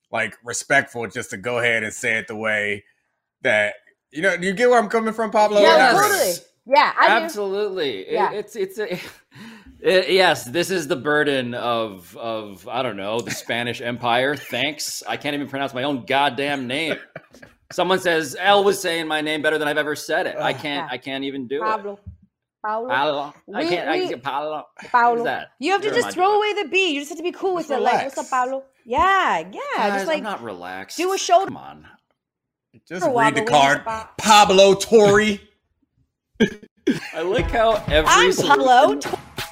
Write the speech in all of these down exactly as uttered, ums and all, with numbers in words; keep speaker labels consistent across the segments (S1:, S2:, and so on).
S1: like respectful just to go ahead and say it the way that you know. Do you get where I'm coming from, Pablo?
S2: Yeah, totally. Yeah, I do.
S3: Absolutely.
S2: Yeah.
S3: It, it's it's a. It, yes, this is the burden of of I don't know the Spanish Empire. Thanks, I can't even pronounce my own goddamn name. Someone says Elle was saying my name better than I've ever said it. I can't.
S2: Yeah.
S3: I can't even do
S2: Pablo.
S3: it.
S2: Pablo.
S3: Pablo. I
S2: We-
S3: can't. I
S2: we-
S3: can't. Pablo.
S2: Pablo.
S3: Who's that?
S2: You have to
S3: You're
S2: just
S3: my
S2: throw
S3: boy.
S2: away the B. You just have to be cool with
S1: Just
S2: it. Like,
S1: relax.
S2: what's up, Pablo? Yeah, yeah.
S3: Guys,
S2: just like
S3: I'm not relaxed.
S2: do a shoulder.
S3: Come on.
S1: Just
S2: For
S1: read the
S2: Waggle
S1: card,
S2: Wings about-
S1: Pablo Torre.
S3: I like how every
S2: I'm
S3: solution-
S2: Pablo.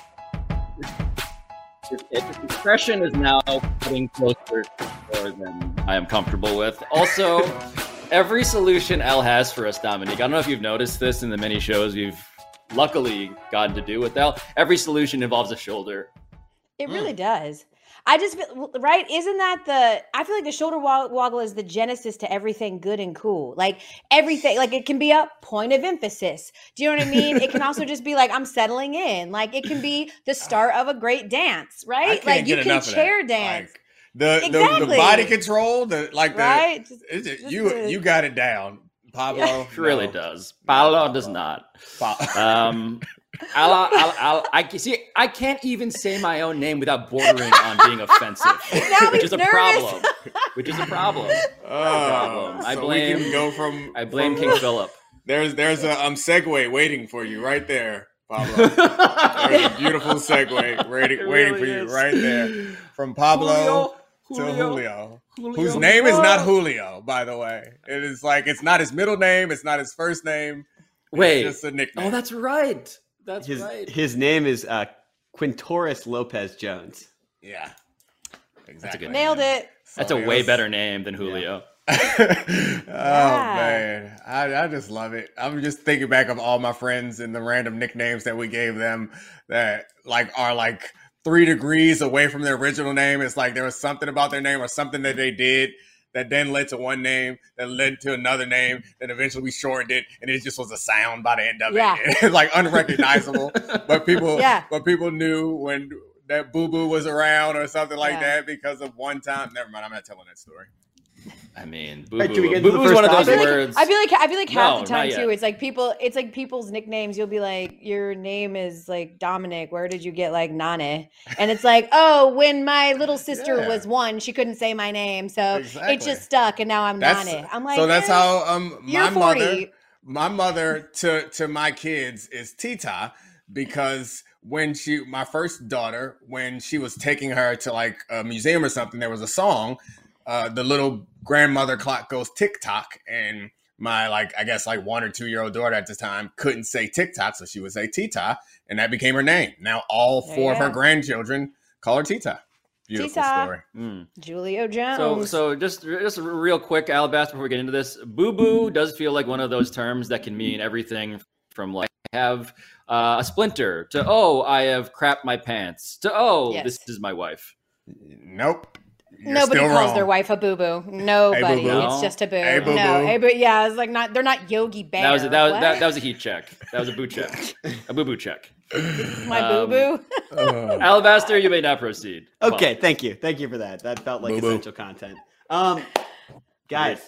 S3: Expression is now getting closer to than I am comfortable with. Also, every solution Elle has for us, Dominique. I don't know if you've noticed this in the many shows we've luckily gotten to do with Elle. Every solution involves a shoulder.
S2: It really does. I just feel- right. Isn't that the? I feel like the shoulder wa- woggle is the genesis to everything good and cool. Like everything, like it can be a point of emphasis. Do you know what I mean? It can also just be like I'm settling in. Like it can be the start of a great dance,
S1: I
S2: right?
S1: can't
S2: Like you
S1: get
S2: can
S1: enough of
S2: chair
S1: that.
S2: dance,
S1: Like, the, the the
S2: Exactly.
S1: body control, the like the
S2: right? Just-
S1: it's just-
S2: just
S1: you
S2: the-
S1: you got it down, Pablo.
S3: It really
S1: No.
S3: does. Pablo does not.
S1: Pa-
S3: Um, I'll, I'll, I'll, I see. I can't even say my own name without bordering on being offensive,
S2: Now
S3: which
S2: he's
S3: is a
S2: nervous.
S3: problem. Which is a problem.
S1: Oh,
S3: problem. I
S1: so
S3: blame-
S1: We can go from.
S3: I blame
S1: from-
S3: King Philip.
S1: There's there's a um segue waiting for you right there, Pablo. There's a beautiful segue waiting,
S3: It
S1: waiting
S3: really
S1: for you
S3: is.
S1: right there, from Pablo to Julio, whose name is not Julio, by the way. It is like it's not his middle name, it's not his first name. It's
S3: Wait.
S1: just a nickname.
S3: Oh, that's right. That's
S4: His
S3: right.
S4: his name is uh, Quintoris Lopez Jones.
S1: yeah, exactly.
S3: good
S2: Nailed it.
S3: That's
S1: So
S3: a
S1: it
S3: way
S1: was-
S3: better name than Julio.
S1: oh man, I, I just love it. I'm just thinking back of all my friends and the random nicknames that we gave them that like are like three degrees away from their original name. It's like there was something about their name or something that they did that then led to one name that led to another name. Then eventually we shortened it, and it just was a sound by the end of
S2: Yeah.
S1: it. It's like unrecognizable, but people,
S2: Yeah.
S1: but people knew when that Boo Boo was around or something like
S2: Yeah.
S1: that because of one time. Never mind, I'm not telling that story.
S3: I mean, Boo
S4: Right,
S3: Boo.
S4: do we get
S3: Boo
S4: into the
S3: Boo's one of
S4: first
S3: those
S2: I feel, like,
S3: words.
S2: I feel like I feel like half
S3: No,
S2: the time
S3: not
S2: too.
S3: yet.
S2: It's like people. It's like people's nicknames. You'll be like, your name is like Dominic. Where did you get like Nane? And it's like, oh, when my little sister
S1: Yeah.
S2: was one, she couldn't say my name, so
S1: Exactly.
S2: it just stuck, and now I'm
S1: That's
S2: Nane. I'm like,
S1: so that's
S2: eh,
S1: how um
S2: you're
S1: my mother
S2: forty.
S1: my mother to to my kids is Tita because when she my first daughter when she was taking her to like a museum or something, there was a song, uh the little grandmother clock goes tick tock, and my like I guess like one or two year old daughter at the time couldn't say TikTok, so she would say Tita, and that became her name. Now all
S2: There
S1: four
S2: you
S1: of her
S2: go.
S1: grandchildren call her Tita. Beautiful
S2: Tita.
S1: story.
S3: Mm.
S2: Julio
S3: So,
S2: Jones.
S3: so just just real quick, Alabaster, before we get into this, Boo Boo does feel like one of those terms that can mean everything from like have uh, a splinter to oh, I have crapped my pants to oh,
S2: Yes.
S3: this is my wife.
S1: Nope. You're
S2: Nobody
S1: still
S2: calls
S1: wrong.
S2: their wife a boo boo. Nobody.
S1: boo-boo.
S2: It's just a boo.
S1: Hey, boo-boo.
S2: No, hey, boo. Yeah, it's like not. They're not Yogi Bear.
S3: That was that was
S2: What?
S3: that, that was a heat check. That was a boo check. A boo boo check.
S2: my
S3: um,
S2: boo boo.
S1: Oh.
S3: Alabaster, you may not proceed. Come
S4: Okay,
S3: on.
S4: thank you, thank you for that. That felt like
S1: Boo-boo.
S4: essential content. Um, guys,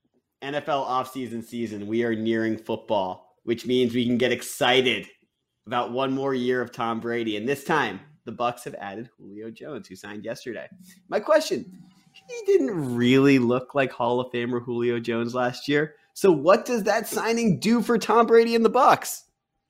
S4: N F L offseason season. We are nearing football, which means we can get excited about one more year of Tom Brady, and this time the Bucs have added Julio Jones, who signed yesterday. My question: he didn't really look like Hall of Famer Julio Jones last year. So, what does that signing do for Tom Brady and the Bucs?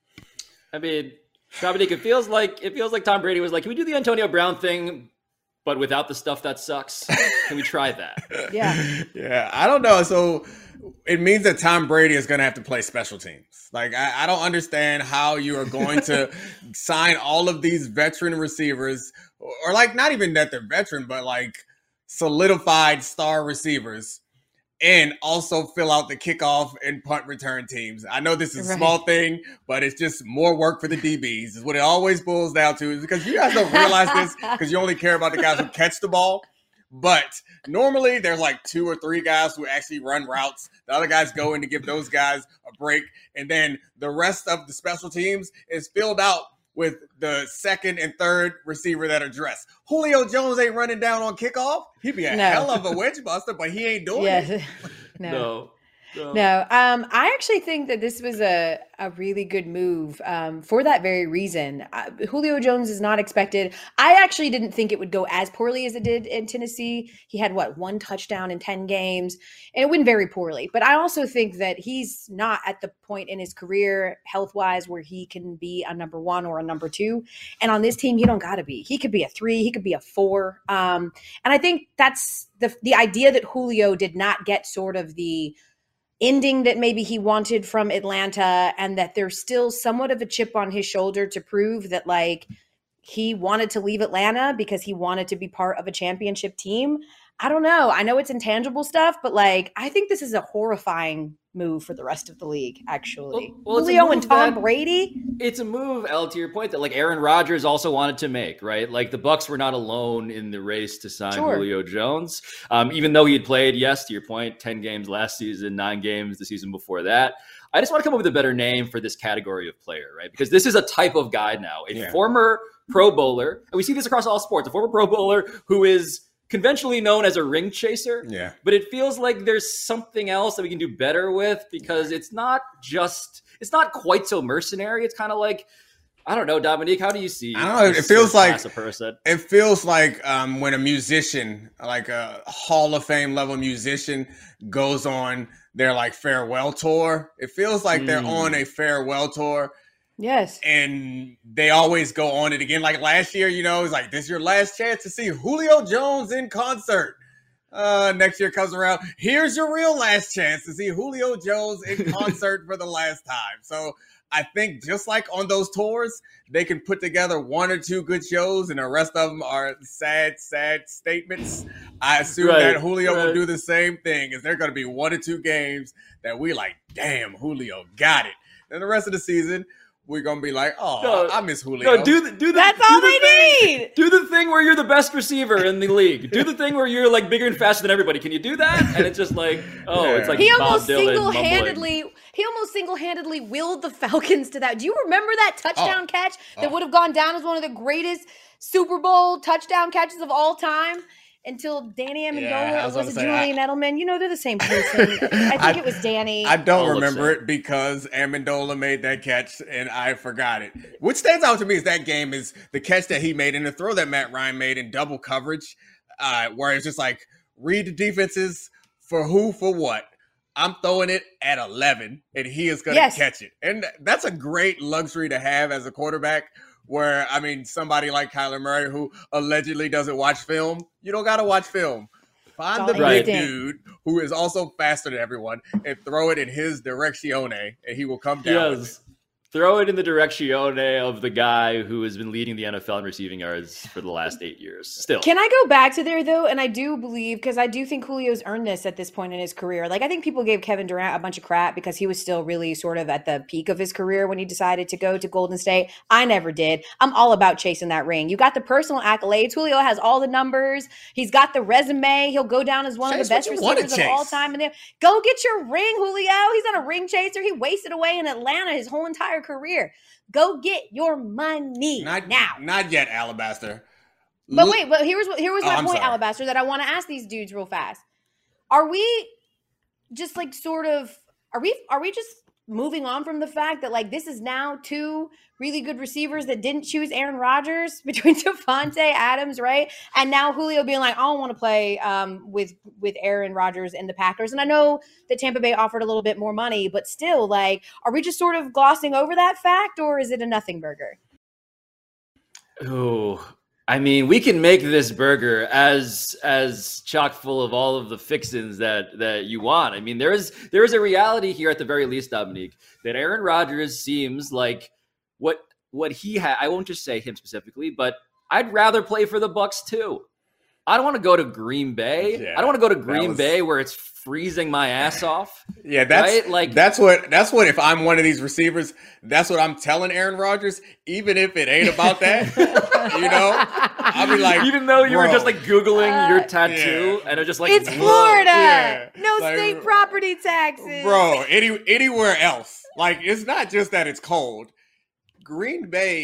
S3: I mean, Dominique, it feels like it feels like Tom Brady was like, can we do the Antonio Brown thing, but without the stuff that sucks? Can we try that?
S2: Yeah.
S1: Yeah, I don't know. So it means that Tom Brady is going to have to play special teams. Like, I, I don't understand how you are going to sign all of these veteran receivers, or, or like not even that they're veteran, but like solidified star receivers, and also fill out the kickoff and punt return teams. I know this is a
S2: Right.
S1: small thing, but it's just more work for the D Bs is what it always boils down to, is because you guys don't realize this because you only care about the guys who catch the ball. But normally there's like two or three guys who actually run routes. The other guys go in to give those guys a break. And then the rest of the special teams is filled out with the second and third receiver that are dressed. Julio Jones ain't running down on kickoff. He'd be a
S2: No.
S1: hell of a wedge buster, but he ain't doing it.
S2: Yes. No.
S3: No. No.
S2: No, um, I actually think that this was a, a really good move um, for that very reason. Uh, Julio Jones is not expected. I actually didn't think it would go as poorly as it did in Tennessee. He had, what, one touchdown in ten games, and it went very poorly. But I also think that he's not at the point in his career, health-wise, where he can be a number one or a number two. And on this team, he don't got to be. He could be a three. He could be a four. Um, and I think that's the the idea that Julio did not get sort of the ending that maybe he wanted from Atlanta, and that there's still somewhat of a chip on his shoulder to prove that like he wanted to leave Atlanta because he wanted to be part of a championship team. I don't know. I know it's intangible stuff, but like I think this is a horrifying move for the rest of the league, actually.
S3: Well, well, it's a
S2: Julio and
S3: move
S2: Tom
S3: that-
S2: Brady.
S3: It's a move, L, to your point, that like Aaron Rodgers also wanted to make, right? Like the Bucs were not alone in the race to sign
S2: Sure.
S3: Julio Jones, um, even though he had played, yes, to your point, ten games last season, nine games the season before that. I just want to come up with a better name for this category of player, right? Because this is a type of guy now, a
S1: Yeah.
S3: former Pro Bowler, and we see this across all sports, a former Pro Bowler who is conventionally known as a ring chaser.
S1: Yeah.
S3: But it feels like there's something else that we can do better with, because it's not just, it's not quite so mercenary. It's kind of like, I don't know, Dominique, how do you see?
S1: I don't know, it
S3: this
S1: feels like-
S3: class of person?
S1: It feels like um, when a musician, like a Hall of Fame level musician, goes on their like farewell tour. It feels like they're
S3: Mm.
S1: on a farewell tour,
S2: Yes.
S1: and they always go on it again. Like last year, you know, it's like, this is your last chance to see Julio Jones in concert. Uh, next year comes around, here's your real last chance to see Julio Jones in concert for the last time. So I think just like on those tours, they can put together one or two good shows, and the rest of them are sad, sad statements. I assume
S3: Right,
S1: that Julio will
S3: right.
S1: do the same thing. Is there going to be one or two games that we like, damn, Julio got it. And the rest of the season, we're going to be like, oh,
S3: No,
S1: I miss Julio.
S3: No, do the, do the,
S2: That's
S3: do
S2: all
S3: the
S2: they
S3: thing.
S2: need.
S3: Do the thing where you're the best receiver in the league. Do the thing where you're like bigger and faster than everybody. Can you do that? And it's just like, oh,
S1: Yeah.
S3: it's like
S2: He
S3: Bob
S2: almost
S3: Dylan mumbling.
S2: single-handedly he almost single-handedly willed the Falcons to that. Do you remember that touchdown
S1: Oh.
S2: catch that
S1: Oh.
S2: would have gone down as one of the greatest Super Bowl touchdown catches of all time until Danny Amendola,
S1: Yeah, I was
S2: was,
S1: gonna
S2: it
S1: say,
S2: Julian Edelman? You know, they're the same person. I think
S1: I-
S2: it was Danny.
S1: I don't
S3: All
S1: remember
S3: upset.
S1: it because Amendola made that catch and I forgot it. What stands out to me is that game is the catch that he made and the throw that Matt Ryan made in double coverage, uh, where it's just like, read the defenses for who, for what. I'm throwing it at eleven and he is going to
S2: Yes.
S1: catch it. And that's a great luxury to have as a quarterback, where, I mean, somebody like Kyler Murray who allegedly doesn't watch film, you don't got to watch film. Find the
S2: It's
S3: all
S1: big
S2: instinct.
S1: dude who is also faster than everyone and throw it in his directione, and he will come down. with it.
S3: Yes. Throw it in the directione of the guy who has been leading the N F L in receiving yards for the last eight years. Still.
S2: Can I go back to there though? And I do believe, because I do think Julio's earned this at this point in his career. Like I think people gave Kevin Durant a bunch of crap because he was still really sort of at the peak of his career when he decided to go to Golden State. I never did. I'm all about chasing that ring. You got the personal accolades. Julio has all the numbers. He's got the resume. He'll go down as one
S1: Chase
S2: of the best
S1: what you wanna
S2: receivers of all
S1: chase.
S2: time. And then go get your ring, Julio. He's not a ring chaser. He wasted away in Atlanta his whole entire career. Go get your money
S1: Not
S2: now.
S1: Not yet, Alabaster.
S2: But
S1: Look-
S2: wait, but here was here was
S1: Oh,
S2: my
S1: I'm
S2: point,
S1: sorry.
S2: Alabaster, that I want to ask these dudes real fast. Are we just like sort of are we are we just moving on from the fact that like this is now two really good receivers that didn't choose Aaron Rodgers between Devontae Adams, right? And now Julio being like, I don't want to play um, with with Aaron Rodgers and the Packers. And I know that Tampa Bay offered a little bit more money, but still, like, are we just sort of glossing over that fact, or is it a nothing burger?
S3: Oh, I mean, we can make this burger as as chock full of all of the fixins that that you want. I mean, there is there is a reality here at the very least, Dominique, that Aaron Rodgers seems like what what he had. I won't just say him specifically, but I'd rather play for the Bucs too. I don't want to go to Green Bay.
S1: Yeah,
S3: I don't want to go to Green
S1: was-
S3: Bay where it's freezing my ass off.
S1: Yeah, that's
S3: Right? Like-
S1: that's what that's what if I'm one of these receivers, that's what I'm telling Aaron Rodgers, even if it ain't about that. You know? I'll be like,
S3: Even though you were
S1: bro,
S3: just like Googling your
S2: Uh,
S3: tattoo
S1: yeah.
S3: and it's just like,
S2: It's
S3: whoa.
S2: Florida.
S1: Yeah.
S2: No
S1: Like,
S2: state property taxes.
S1: bro, any anywhere else. Like, it's not just that it's cold. Green Bay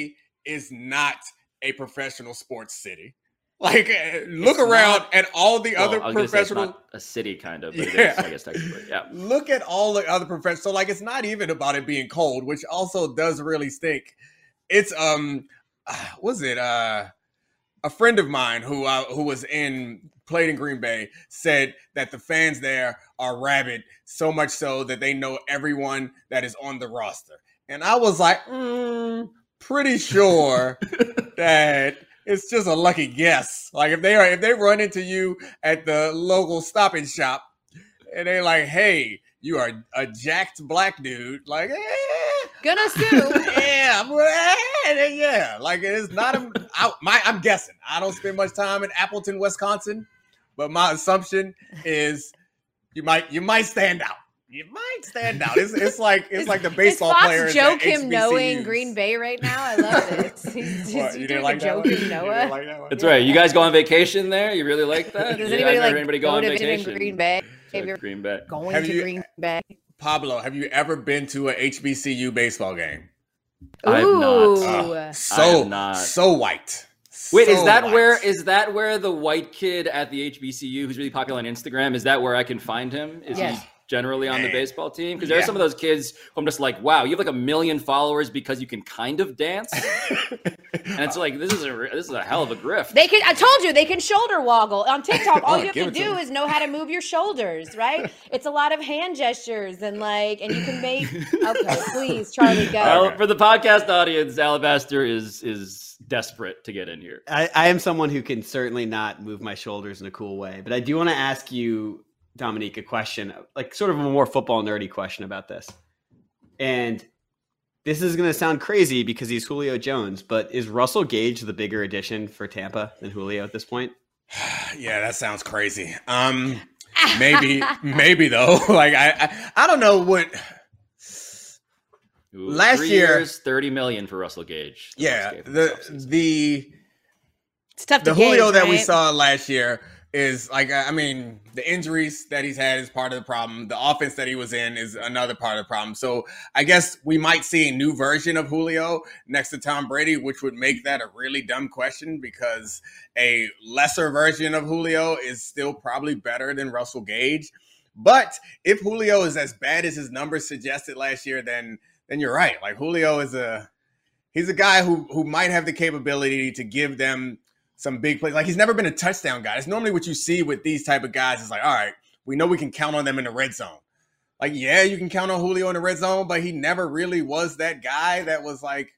S1: is not a professional sports city. Like, look
S3: It's
S1: around
S3: not-
S1: at all the
S3: Well,
S1: other
S3: I was gonna say it's
S1: professional.
S3: not a city, kind of, but
S1: Yeah.
S3: it is, I guess, technically. Yeah.
S1: Look at all the other professionals. So, like, it's not even about it being cold, which also does really stink. It's um, was it uh, a friend of mine who uh, who was in played in Green Bay said that the fans there are rabid, so much so that they know everyone that is on the roster. And I was like, mm, pretty sure that it's just a lucky guess. Like if they are, if they run into you at the local Stop and Shop, and they're like, "Hey, you are a jacked black dude," like, eh,
S2: Gonna sue.
S1: yeah, I'm, eh, yeah, like it's not a. I, my, I'm guessing. I don't spend much time in Appleton, Wisconsin, but my assumption is you might you might stand out. You might stand out. It's it's like it's
S2: Is-
S1: like the baseball
S2: is Fox
S1: players.
S2: joke
S1: at
S2: him knowing
S1: H B C Us.
S2: Green Bay right now? I love this. He's,
S1: What,
S2: he's
S1: you
S2: doing
S1: didn't like
S2: a
S1: that
S2: joke
S1: one?
S2: him
S1: You didn't
S2: Noah.
S1: like that one?
S3: That's right. You guys go on vacation there? You really like that?
S2: Does
S3: Yeah,
S2: anybody
S3: I've never
S2: like
S3: heard anybody
S2: go
S3: go on
S2: to visit
S3: vacation.
S2: in Green Bay?
S3: to
S2: Have you ever
S3: Green Bay.
S2: going
S1: Have
S2: to
S1: you-
S2: Green Bay?
S1: Pablo, have you ever been to a H B C U baseball game?
S3: I have not.
S2: Ooh.
S1: Uh,
S3: I
S1: so
S3: have not.
S1: so white.
S3: Wait,
S1: So
S3: is that
S1: white.
S3: where is that where the white kid at the H B C U who's really popular on Instagram? Is that where I can find him? Is
S2: Yes.
S3: he generally on the
S1: Man.
S3: baseball team? Because there are
S1: Yeah.
S3: some of those kids who I'm just like, wow, you have like a million followers because you can kind of dance, and it's like this is a this is a hell of a grift.
S2: They can. I told you they can shoulder woggle on TikTok. All
S1: Oh,
S2: you have
S1: give
S2: to
S1: it to
S2: do
S1: them.
S2: is know how to move your shoulders, right? It's a lot of hand gestures and like, and you can make. Okay, please, Charlie, go.
S3: Well,
S1: Okay.
S3: for the podcast audience, Alabaster is is desperate to get in here.
S4: I, I am someone who can certainly not move my shoulders in a cool way, but I do want to ask you, Dominique, a question, like sort of a more football nerdy question about this. And this is going to sound crazy because he's Julio Jones, but is Russell Gage the bigger addition for Tampa than Julio at this point?
S1: Yeah, that sounds crazy. Um, maybe, maybe though. Like I, I, I don't know what.
S3: Ooh,
S1: Last
S3: three
S1: year-
S3: years, thirty million for Russell Gage. The
S1: Yeah,
S3: Bucs gave him
S1: the
S3: this offseason.
S1: the
S2: It's tough to
S1: the Julio
S2: gauge,
S1: that we
S2: right?
S1: saw last year is like, I mean, the injuries that he's had is part of the problem. The offense that he was in is another part of the problem. So I guess we might see a new version of Julio next to Tom Brady, which would make that a really dumb question because a lesser version of Julio is still probably better than Russell Gage. But if Julio is as bad as his numbers suggested last year, then then you're right. Like Julio is a he's a guy who who might have the capability to give them some big plays. Like he's never been a touchdown guy. It's normally what you see with these type of guys. It's like, all right, we know we can count on them in the red zone. Like, yeah, you can count on Julio in the red zone, but he never really was that guy that was like,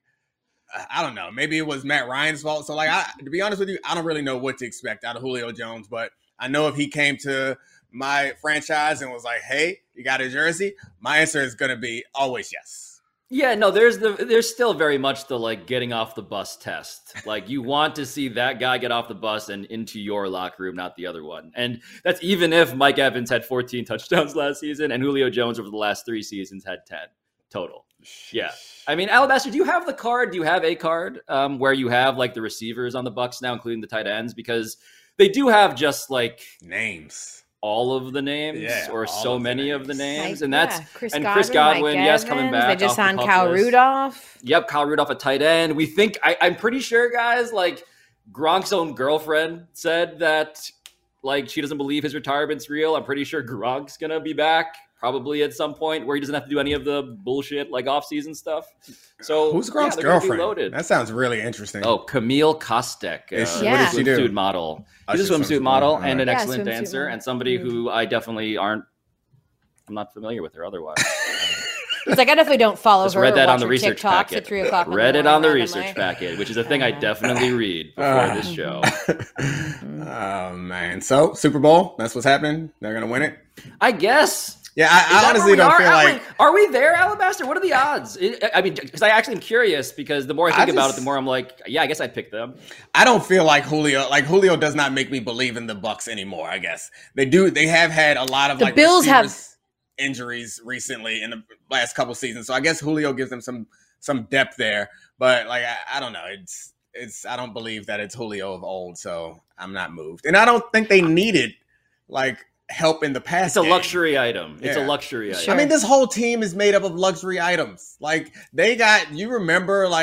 S1: I don't know. Maybe it was Matt Ryan's fault. So like, I, to be honest with you, I don't really know what to expect out of Julio Jones, but I know if he came to my franchise and was like, hey, you got a jersey? My answer is going to be always yes.
S3: Yeah, no, there's the there's still very much the like getting off the bus test. Like you want to see that guy get off the bus and into your locker room, not the other one. And that's even if Mike Evans had fourteen touchdowns last season and Julio Jones over the last three seasons had ten total. Yeah. I mean, Alabaster, do you have the card? Do you have a card um, where you have like the receivers on the Bucs now, including the tight ends? Because they do have just like
S1: Names.
S3: all of the names
S1: Yeah,
S3: or
S1: all
S3: so
S1: of the
S3: many
S1: names.
S3: of the names.
S2: Like,
S3: and that's
S2: yeah, Chris
S3: and
S2: Godwin,
S3: Chris Godwin,
S2: Mike
S3: yes, coming
S2: Evans.
S3: back.
S2: They just
S3: off the
S2: signed
S3: pup
S2: Kyle
S3: list.
S2: Rudolph.
S3: Yep, Kyle Rudolph, a tight end. We think I, I'm pretty sure, guys. Like Gronk's own girlfriend said that, like she doesn't believe his retirement's real. I'm pretty sure Gronk's gonna be back probably at some point where he doesn't have to do any of the bullshit like off-season stuff. So
S1: Who's
S3: yeah,
S1: Gronk's
S3: they're gonna be
S1: girlfriend?
S3: loaded.
S1: That sounds really interesting.
S3: Oh, Camille Kostek,
S1: Is
S3: uh,
S1: she-
S2: what does
S1: she do?
S3: swimsuit model.
S1: Oh,
S3: She's a
S1: she's a
S3: swimsuit
S1: swimsuit
S3: model
S1: model.
S3: and an
S1: Alright.
S2: Yeah,
S3: excellent
S2: swimsuit
S3: dancer,
S2: model.
S3: and somebody
S2: Mm.
S3: who I definitely aren't. I'm not familiar with her otherwise.
S2: It's like I definitely don't follow
S3: Just
S2: her.
S3: read
S2: or
S3: that
S2: watch
S3: on the
S2: her
S3: research
S2: TikToks
S3: packet.
S2: at three o'clock. in the
S3: Read it
S2: morning
S3: on the
S2: randomly.
S3: research packet, which is a thing I
S2: Uh,
S3: definitely read before
S1: Uh,
S3: this show.
S1: Oh man! So Super Bowl, that's what's happening. They're gonna win it.
S3: I guess.
S1: Yeah,
S3: Is
S1: I, I
S3: that where
S1: honestly
S3: we
S1: don't
S3: are?
S1: feel
S3: Are
S1: like
S3: we, are we there, Alabaster? What are the odds? It, I mean, because I actually am curious. Because the more I
S1: I
S3: think about
S1: just-
S3: it, the more I'm like, yeah, I guess I'd pick them.
S1: I don't feel like Julio. Like Julio does not make me believe in the Bucks anymore. I guess they do. They have had a lot of
S2: The
S1: like
S2: Bills have-
S1: receivers injuries recently in the last couple seasons, so I guess Julio gives them some some depth there. But like I, I don't know, it's it's I don't believe that it's Julio of old, so I'm not moved, and I don't think they needed like help in the past.
S3: It's a
S1: game.
S3: luxury item. It's a
S1: Yeah.
S3: luxury
S2: Sure.
S1: I
S3: item.
S1: mean, this whole team is made up of luxury items. Like they got, you remember like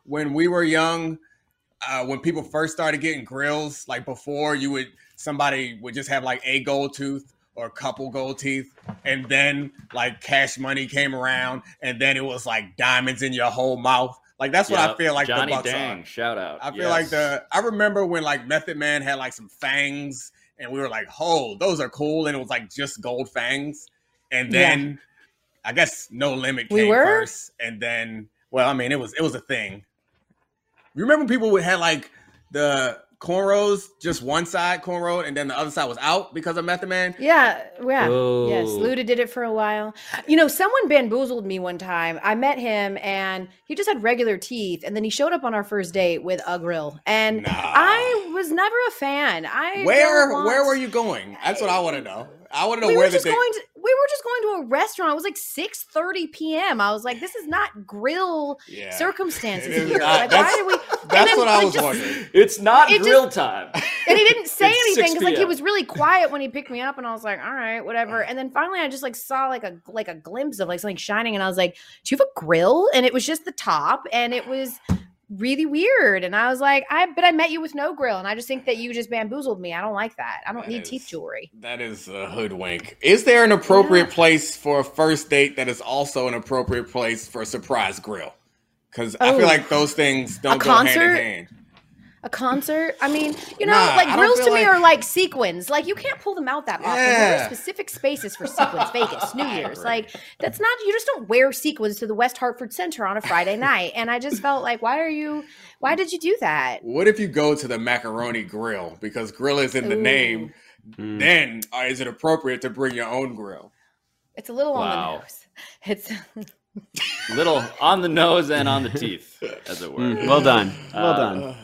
S1: when we were young, uh, when people first started getting grills, like before you would, somebody would just have like a gold tooth or a couple gold teeth. And then like Cash Money came around and then it was like diamonds in your whole mouth. Like that's what
S3: Yep.
S1: I feel like
S3: Johnny
S1: the Bucks
S3: Dang,
S1: are.
S3: shout out.
S1: I feel
S3: Yes.
S1: like the, I remember when like Method Man had like some fangs and we were like, oh, those are cool. And it was like just gold fangs. And then
S2: Yeah.
S1: I guess No Limit
S2: We
S1: came
S2: were?
S1: first. And then, well, I mean, it was, it was a thing. You remember people would had like the cornrows, just one side cornrow, and then the other side was out because of Method Man?
S2: Yeah, yeah.
S3: Oh.
S2: Yes, Luda did it for a while. You know, someone bamboozled me one time. I met him and he just had regular teeth, and then he showed up on our first date with a grill. And
S1: Nah.
S2: I was never a fan. I
S1: Where
S2: don't want-
S1: where were you going? That's what I want to know. I want to know
S2: we
S1: where
S2: were
S1: the
S2: just
S1: date.
S2: going to we were just going to a restaurant. It was like six thirty p.m. I was like, this is not grill
S1: Yeah.
S2: circumstances
S1: It is
S2: here.
S1: not.
S2: Like,
S1: That's-
S2: why did we and
S1: That's
S2: then,
S1: what I
S2: like,
S1: was
S2: just-
S1: wondering.
S3: It's not
S2: It just-
S3: grill time.
S2: And he didn't say
S3: It's
S2: anything
S3: six
S2: because like he
S3: p.m.
S2: was really quiet when he picked me up, and I was like, all right, whatever. And then finally I just like saw like a like a glimpse of like something shining, and I was like, do you have a grill? And it was just the top, and it was really weird. And I was like, I but I met you with no grill, and I just think that you just bamboozled me. I don't like that. I don't
S1: That
S2: need
S1: is-
S2: teeth jewelry.
S1: That is a hoodwink. Is there an appropriate
S2: Yeah.
S1: place for a first date that is also an appropriate place for a surprise grill? Because I
S2: Oh.
S1: feel like those things don't go hand
S2: concert?
S1: in hand.
S2: A concert? I mean, you know,
S1: Nah,
S2: like
S1: I don't
S2: grills to
S1: feel
S2: me
S1: like-
S2: are like sequins. Like you can't pull them out that often. There
S1: Yeah.
S2: are specific spaces for sequins. Vegas, New Year's. Like that's not. You just don't wear sequins to the West Hartford Center on a Friday night. And I just felt like, why are you? Why did you do that?
S1: What if you go to the Macaroni Grill? Because grill is in the
S2: Ooh.
S1: name.
S4: Mm.
S1: Then uh, is it appropriate to bring your own grill?
S2: It's a little on
S3: Wow.
S2: the nose. It's
S3: Little on the nose and on the teeth, as it were.
S4: Mm, well done. Well
S3: Uh,
S4: done.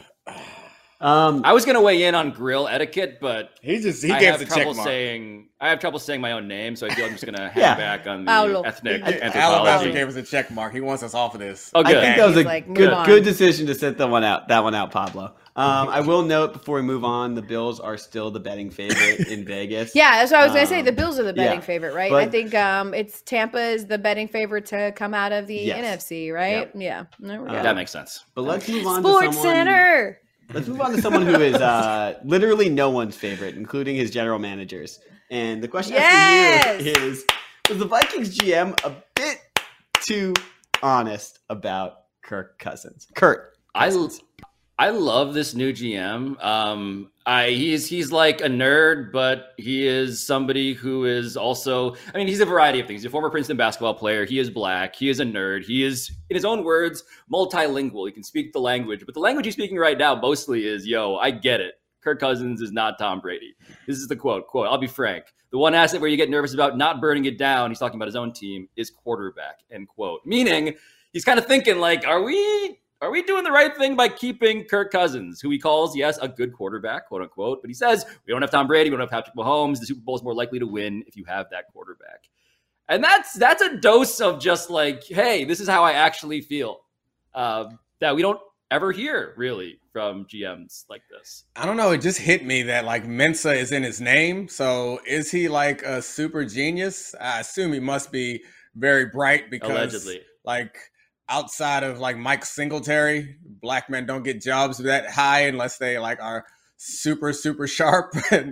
S4: Um,
S3: I was going to weigh in on grill etiquette, but
S1: He just he
S3: I
S1: gave
S3: have
S1: the
S3: trouble
S1: check mark.
S3: saying I have trouble saying my own name, so I feel I'm just going to hang
S4: Yeah.
S3: back on the
S2: Paolo.
S3: ethnic
S2: Alabama
S1: Alabama
S3: anthropology.
S1: gave us a check mark. He wants us off of this.
S3: Oh,
S4: I
S3: good.
S4: think that was a
S2: He's like, move
S4: good
S2: on.
S4: good decision to set that one out. That one out, Pablo. Um, I will note before we move on, the Bills are still the betting favorite in Vegas.
S2: yeah. That's what I was gonna say.
S4: Um,
S2: The Bills are the betting
S4: yeah.
S2: favorite, right?
S4: But-
S2: I think um, it's Tampa is the betting favorite to come out of the
S4: Yes.
S2: N F C, right? Yeah. There we go.
S4: Uh,
S3: That makes sense.
S4: But let's move on
S2: Sports
S4: to someone.
S2: Center.
S4: Let's move on to someone who is uh, literally no one's favorite, including his general managers. And the question I have
S2: Yes!
S4: for you is: was the Vikings G M a bit too honest about Kirk Cousins? Kurt,
S3: I
S4: Cousins.
S3: I love this new G M. Um, I he's he's like a nerd, but he is somebody who is also. I mean, he's a variety of things. He's a former Princeton basketball player. He is black. He is a nerd. He is, in his own words, multilingual. He can speak the language, but the language he's speaking right now mostly is, "Yo, I get it. Kirk Cousins is not Tom Brady." This is the quote. Quote. I'll be frank. The one asset where you get nervous about not burning it down, he's talking about his own team, is quarterback. End quote. Meaning, he's kind of thinking like, are we? Are we doing the right thing by keeping Kirk Cousins, who he calls, yes, a good quarterback, quote unquote, but he says, we don't have Tom Brady, we don't have Patrick Mahomes, the Super Bowl is more likely to win if you have that quarterback. And that's that's a dose of just like, hey, this is how I actually feel, uh, that we don't ever hear, really, from G Ms like this.
S1: I don't know. It just hit me that like Mensa is in his name. So is he like a super genius? I assume he must be very bright because
S3: Allegedly.
S1: like outside of like Mike Singletary, black men don't get jobs that high unless they like are super, super sharp. And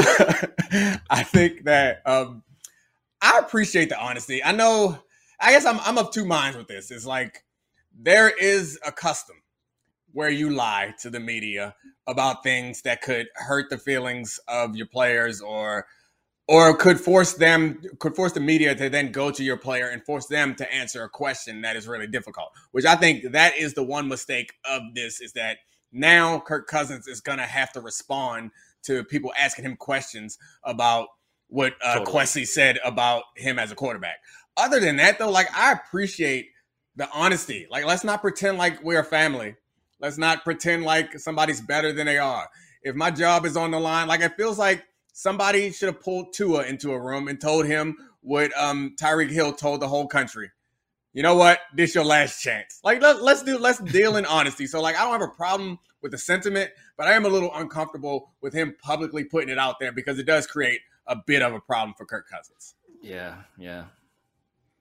S1: I think that um, I appreciate the honesty. I know, I guess I'm, I'm of two minds with this. It's like there is a custom where you lie to the media about things that could hurt the feelings of your players or or could force them could force the media to then go to your player and force them to answer a question that is really difficult, which I think that is the one mistake of this, is that now Kirk Cousins is going to have to respond to people asking him questions about what uh,
S3: Totally.
S1: Kwesi said about him as a quarterback. Other than that, though, like I appreciate the honesty. Like, let's not pretend like we're a family. Let's not pretend like somebody's better than they are. If my job is on the line, like it feels like somebody should have pulled Tua into a room and told him what um, Tyreek Hill told the whole country. You know what? This your last chance. Like let, let's do let's deal in honesty. So like I don't have a problem with the sentiment, but I am a little uncomfortable with him publicly putting it out there because it does create a bit of a problem for Kirk Cousins.
S3: Yeah, yeah.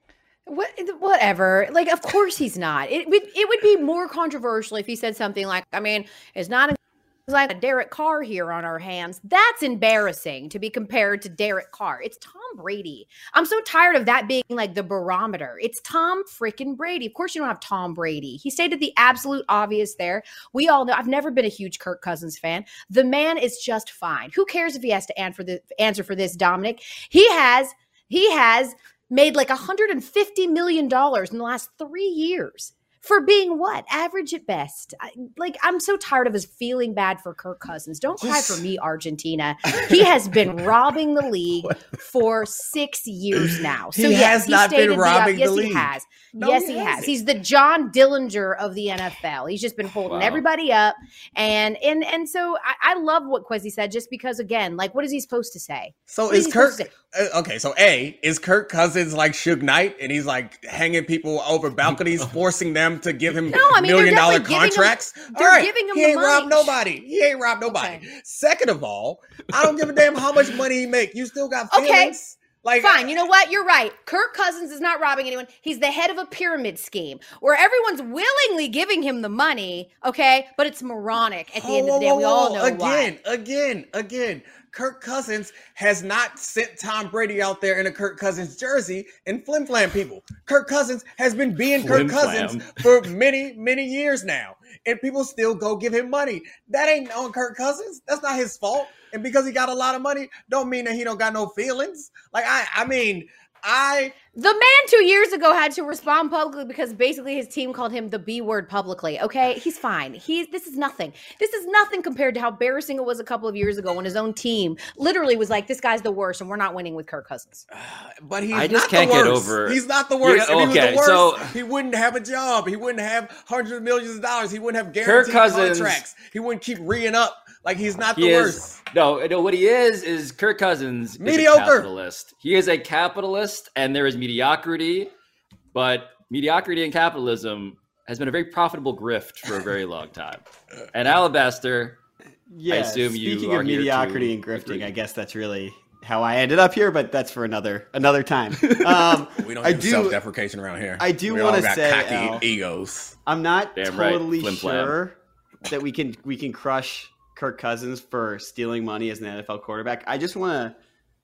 S2: What, whatever. Like, of course he's not. It would it would be more controversial if he said something like, I mean, it's not like a Derek Carr here on our hands. That's embarrassing to be compared to Derek Carr. It's Tom Brady. I'm so tired of that being like the barometer. It's Tom freaking Brady. Of course you don't have Tom Brady. He stated the absolute obvious there. We all know. I've never been a huge Kirk Cousins fan. The man is just fine. Who cares if he has to answer for, the, answer for this, Dominic? He has, he has made like one hundred fifty million dollars in the last three years. For being what? Average at best. I, like, I'm so tired of us feeling bad for Kirk Cousins. Don't cry for me, Argentina. He has been robbing the league for six years now. So
S1: he
S2: yes,
S1: has
S2: he
S1: not been
S2: the,
S1: robbing
S2: uh, yes,
S1: the league.
S2: Yes, he has.
S1: No,
S2: yes,
S1: he
S2: he, has.
S1: hasn't.
S2: He's the John Dillinger of the N F L. He's just been holding
S3: Wow.
S2: everybody up. And and and so I, I love what Kwesi said, just because, again, like, what is he supposed to say?
S1: So
S2: What
S1: is
S2: he
S1: Kirk
S2: supposed to
S1: uh, okay? So A, is Kirk Cousins like Suge Knight, and he's like hanging people over balconies, forcing them to give him
S2: No, I mean, they're
S1: million dollar
S2: definitely giving him-
S1: contracts?
S2: they're
S1: All right,
S2: giving him
S1: he
S2: the
S1: ain't
S2: money.
S1: robbed nobody. He ain't robbed nobody.
S2: Okay.
S1: Second of all, I don't give a damn how much money he make. You still got
S2: Okay.
S1: feelings. Like,
S2: Fine, you know what? You're right. Kirk Cousins is not robbing anyone. He's the head of a pyramid scheme where everyone's willingly giving him the money, okay? But it's moronic at the end of the day. We all know
S1: again,
S2: why.
S1: again, again. Kirk Cousins has not sent Tom Brady out there in a Kirk Cousins jersey and flim flam people. Kirk Cousins has been being Kirk
S3: Flim-flam.
S1: Cousins for many, many years now, and people still go give him money. That ain't on Kirk Cousins. That's not his fault. And because he got a lot of money, don't mean that he don't got no feelings. Like I, I mean, I.
S2: The man two years ago had to respond publicly because basically his team called him the B word publicly. Okay, he's fine. He's this is nothing. This is nothing compared to how embarrassing it was a couple of years ago when his own team literally was like, "This guy's the worst, and we're not winning with Kirk Cousins."
S1: But he's
S3: I just
S1: not
S3: can't
S1: the
S3: get
S1: worst.
S3: over-
S1: He's not the worst.
S3: Yeah,
S1: if he was
S3: okay,
S1: the worst,
S3: so-
S1: he wouldn't have a job. He wouldn't have hundreds of millions of dollars. He wouldn't have guaranteed
S3: Cousins-
S1: contracts. He wouldn't keep re-ing up. Like, he's not the
S3: He
S1: worst.
S3: is no, no. What he is is Kirk Cousins is
S1: Mediocre.
S3: a capitalist. He is a capitalist, and there is mediocrity, but mediocrity and capitalism has been a very profitable grift for a very long time. And Alabaster,
S4: Yeah,
S3: assume you
S4: speaking
S3: are
S4: of
S3: here
S4: mediocrity
S3: to
S4: and grifting,
S3: agree.
S4: I guess that's really how I ended up here, but that's for another another time. Um,
S1: We don't
S4: I
S1: do
S4: do-
S1: self-deprecation around here.
S4: I do
S1: We
S4: wanna
S1: all got
S4: say,
S1: cocky
S4: Al,
S1: egos.
S4: I'm not
S3: Damn right,
S4: totally
S3: flim flam.
S4: sure that we can we can crush Kirk Cousins for stealing money as an N F L quarterback. I just want to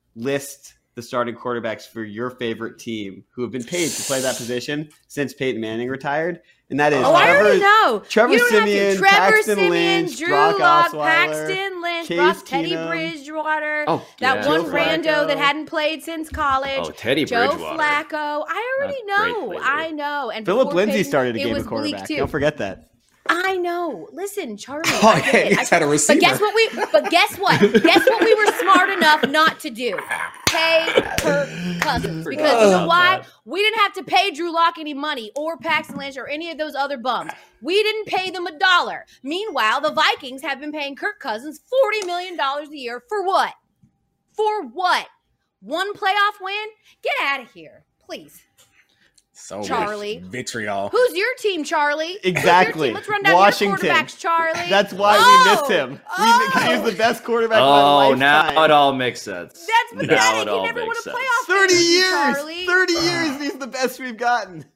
S4: list the starting quarterbacks for your favorite team who have been paid to play that position since Peyton Manning retired, and that is
S2: Oh, I
S4: Trevor,
S2: already know.
S4: Trevor
S2: You don't have to.
S4: Simeon,
S2: Trevor
S4: Paxton
S2: Simeon,
S4: Lynch,
S2: Drew
S4: Brock
S2: Lock,
S4: Osweiler,
S2: Paxton Lynch,
S4: Case
S2: Brock, Teddy
S4: Keenum.
S2: Bridgewater.
S3: Oh,
S2: that
S3: yeah.
S2: one
S4: Joe
S2: rando
S4: Flacco.
S2: that hadn't played since college.
S3: Oh, Teddy
S2: Joe
S3: Bridgewater.
S2: Flacco. I already
S3: Not great
S2: know.
S3: player.
S2: I know. And
S4: Philip
S2: before
S4: Lindsay
S2: Peyton,
S4: started a
S2: it
S4: game
S2: was
S4: of
S2: bleak
S4: quarterback.
S2: too.
S4: Don't forget that.
S2: I know. Listen, Charlie.
S1: Oh,
S2: I
S1: yeah,
S2: get it.
S1: he's had a
S2: I-
S1: receiver.
S2: But guess what we? But guess what? Guess what we were smart enough not to do? Pay Kirk Cousins because you know
S3: Oh,
S2: why?
S3: God.
S2: We didn't have to pay Drew Lock any money or Paxton Lynch or any of those other bums. We didn't pay them a dollar. Meanwhile, the Vikings have been paying Kirk Cousins forty million dollars a year for what? For what? One playoff win? Get out of here, please.
S1: So
S2: Charlie.
S1: much vitriol.
S2: Who's your team, Charlie? Who's your
S4: Exactly.
S2: team? Let's run down
S4: Washington.
S2: your quarterbacks, Charlie.
S4: That's why
S2: Oh,
S4: we missed him. We, 'cause he was the best quarterback of
S3: Oh,
S4: my
S3: now
S4: lifetime.
S3: it all makes sense.
S2: That's
S3: Now
S2: pathetic.
S3: it
S2: He
S3: all
S2: never won
S3: makes
S2: a
S3: sense.
S2: playoff
S4: thirty
S2: game,
S4: years.
S2: Charlie.
S4: thirty years. He's the best we've gotten.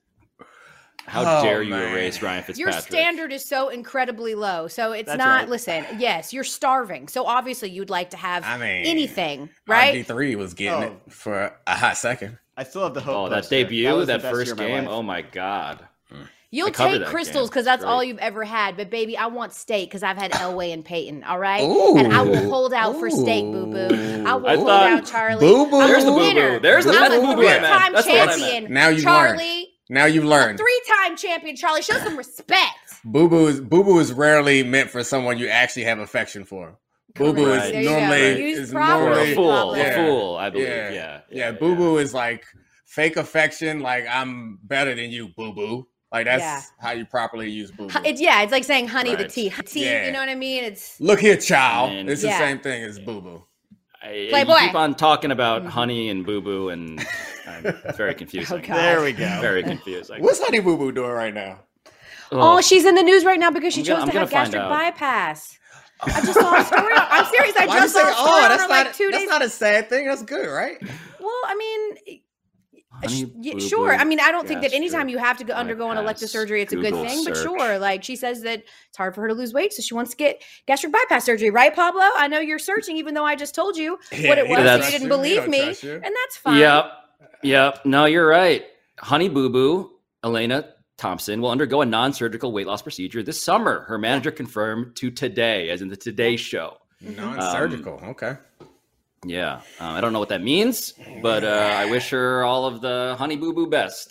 S3: How
S1: Oh,
S3: dare you
S1: man.
S3: erase Ryan
S2: Your
S3: Fitzpatrick?
S2: standard is so incredibly low. So it's
S4: That's
S2: not,
S4: right.
S2: listen, yes, you're starving. So obviously you'd like to have
S1: I mean,
S2: anything,
S1: R
S2: right?
S1: G three was getting
S4: Oh.
S1: it for a hot second.
S4: I still have the hope.
S3: Oh, that
S4: poster.
S3: debut,
S4: was the
S3: that
S4: best
S3: first
S4: year of my
S3: game.
S4: life.
S3: Oh my god.
S2: You'll
S3: I covered
S2: take
S3: that
S2: crystals
S3: game.
S2: because that's
S3: Great.
S2: all you've ever had. But baby, I want steak because I've had Elway and Peyton, all right?
S1: Ooh.
S2: And I will hold out for steak, boo-boo. I will
S3: I
S2: hold
S3: thought-
S2: out, Charlie.
S1: Boo-boo.
S2: I'm a
S1: There's the
S3: boo-boo.
S2: winner.
S3: There's the-
S2: I'm
S1: that's
S2: a
S1: the boo-boo I meant.
S2: three-time
S3: That's what I meant.
S2: champion.
S1: Now you've
S2: Charlie,
S1: learned. Now you've learned.
S2: three-time champion, Charlie. Show some respect.
S1: Boo Boo is Boo Boo is rarely meant for someone you actually have affection for. Boo Boo
S3: Correct.
S1: is
S3: There you go.
S1: normally
S2: Used
S1: is
S3: Or
S2: properly.
S1: normally
S3: a fool,
S1: Yeah.
S3: a fool, I believe.
S1: Yeah.
S3: Yeah,
S1: Yeah, Boo Boo is like fake affection. Like, I'm better than you, Boo Boo. Like, that's
S2: Yeah.
S1: how you properly use Boo
S2: Hu-
S1: Boo.
S2: It's, yeah, it's like saying honey the
S3: Right.
S2: tea. Tea,
S1: Yeah.
S2: you know what I mean? It's
S1: Look here, child.
S3: Man.
S1: It's
S2: Yeah.
S1: the same thing as Boo Boo.
S3: I,
S2: Playboy.
S3: You keep on talking about
S2: Mhm.
S3: honey and boo boo, and um, it's very confusing.
S2: Oh, God.
S4: There we go.
S3: Very confusing.
S1: What's Honey Boo Boo doing right now?
S2: oh, she's in the news right now because she
S3: I'm
S2: chose
S3: gonna- I'm
S2: to have
S3: gonna find
S2: gastric
S3: out.
S2: bypass. I just saw a story. On, I'm serious. I
S1: Why you
S2: just
S1: say,
S2: saw a story
S1: oh,
S2: on
S1: that's
S2: her
S1: not,
S2: like two
S1: that's
S2: days.
S1: not a sad thing. That's good, right?
S2: Well, I mean,
S3: Honey
S2: Yeah,
S3: Boo
S2: sure.
S3: Boo
S2: I mean, I don't think that
S3: gastric
S2: anytime you have to go undergo an elective
S3: bypass.
S2: surgery, it's a
S3: Google
S2: good thing. But
S3: search.
S2: sure, like she says that it's hard for her to lose weight, so she wants to get gastric bypass surgery, right, Pablo? I know you're searching, even though I just told you
S1: Yeah,
S2: what it
S1: he
S2: was,
S3: don't
S2: and
S3: trust
S2: you didn't
S1: you. He
S2: believe
S1: don't
S2: me,
S1: trust you.
S2: and that's fine.
S3: Yep. Yep. No, you're right. Honey Boo Boo, Elena Thompson, will undergo a non-surgical weight loss procedure this summer. Her manager confirmed to Today, as in the Today Show.
S1: Non-surgical.
S3: Um,
S1: okay.
S3: Yeah. Um, I don't know what that means, but uh, I wish her all of the Honey Boo Boo best.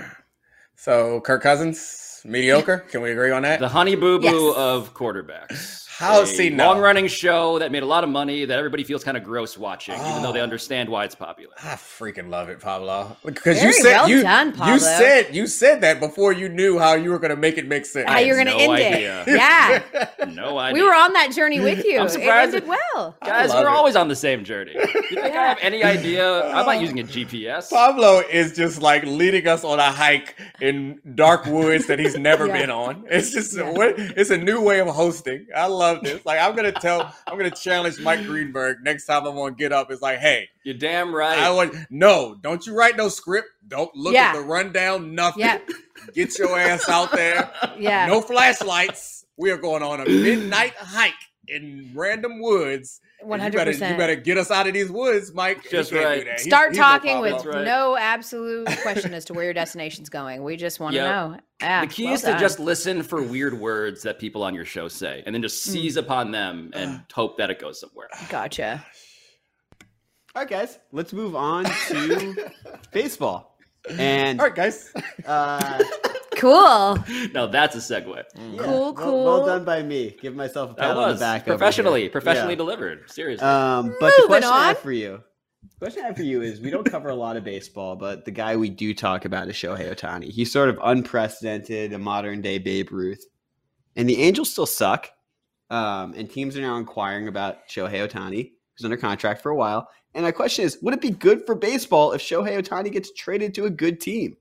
S1: So Kirk Cousins, mediocre. Can we agree on that?
S3: The Honey Boo Boo
S2: Yes.
S3: of quarterbacks.
S1: How
S3: A
S1: is he know?
S3: long-running show that made a lot of money that everybody feels kind of gross watching, even though they
S1: Oh.
S3: understand why it's popular.
S1: I freaking love it, Pablo. Because
S2: Very
S1: you said
S2: well
S1: you,
S2: done, Pablo.
S1: you said you said that before you knew how you were going to make it make sense.
S2: How
S3: I
S2: you're
S3: had
S2: going to
S3: no
S2: end
S3: idea.
S2: it. Yeah.
S3: No idea.
S2: We were on that journey with you.
S3: I'm surprised
S2: It ended well.
S3: Guys,
S1: love
S3: we're
S1: it.
S3: always on the same journey. You think I
S2: Yeah.
S3: have any idea? I'm not using a G P S.
S1: Pablo is just like leading us on a hike in dark woods that he's never
S2: Yeah.
S1: been on. It's just
S2: Yeah.
S1: what it's a new way of hosting. I love this. Like I'm gonna tell, I'm gonna challenge Mike Greenberg next time I'm on Get Up. It's like, hey,
S3: You're damn right.
S1: I want no, don't you write no script. Don't look
S2: Yeah.
S1: at the rundown. Nothing.
S2: Yeah.
S1: Get your ass out there.
S2: Yeah.
S1: No flashlights. We are going on a midnight hike in random woods. And
S2: one
S1: you
S2: hundred
S1: better,
S2: percent.
S1: you better get us out of these woods, Mike. He
S3: Just
S1: can't do
S3: right.
S1: that. He's-
S2: Start
S1: he's no
S2: talking
S1: Pablo.
S2: with
S3: That's right.
S2: no absolute question as to where your destination's going. We just want to
S3: Yep.
S2: know. Yeah,
S3: the key
S2: well
S3: is to
S2: done.
S3: just listen for weird words that people on your show say and then just
S2: Mm.
S3: seize upon them and hope that it goes somewhere.
S2: Gotcha.
S4: All right, guys, let's move on to baseball. And
S1: All right, guys.
S4: uh,
S2: Cool.
S3: Now that's a segue.
S4: yeah,
S2: Cool,
S4: well-
S2: cool.
S4: Well, done by me. Give myself a pat
S3: That
S4: on the
S3: was
S4: back. over
S3: professionally,
S4: here.
S3: professionally
S4: Yeah.
S3: delivered. Seriously.
S4: Um, but the
S2: Moving
S4: question I
S2: on.
S4: have for you, the question I have for you is: we don't cover a lot of baseball, but the guy we do talk about is Shohei Ohtani. He's sort of unprecedented, a modern day Babe Ruth, and the Angels still suck. Um, and teams are now inquiring about Shohei Ohtani, who's under contract for a while. And my question is: would it be good for baseball if Shohei Ohtani gets traded to a good team?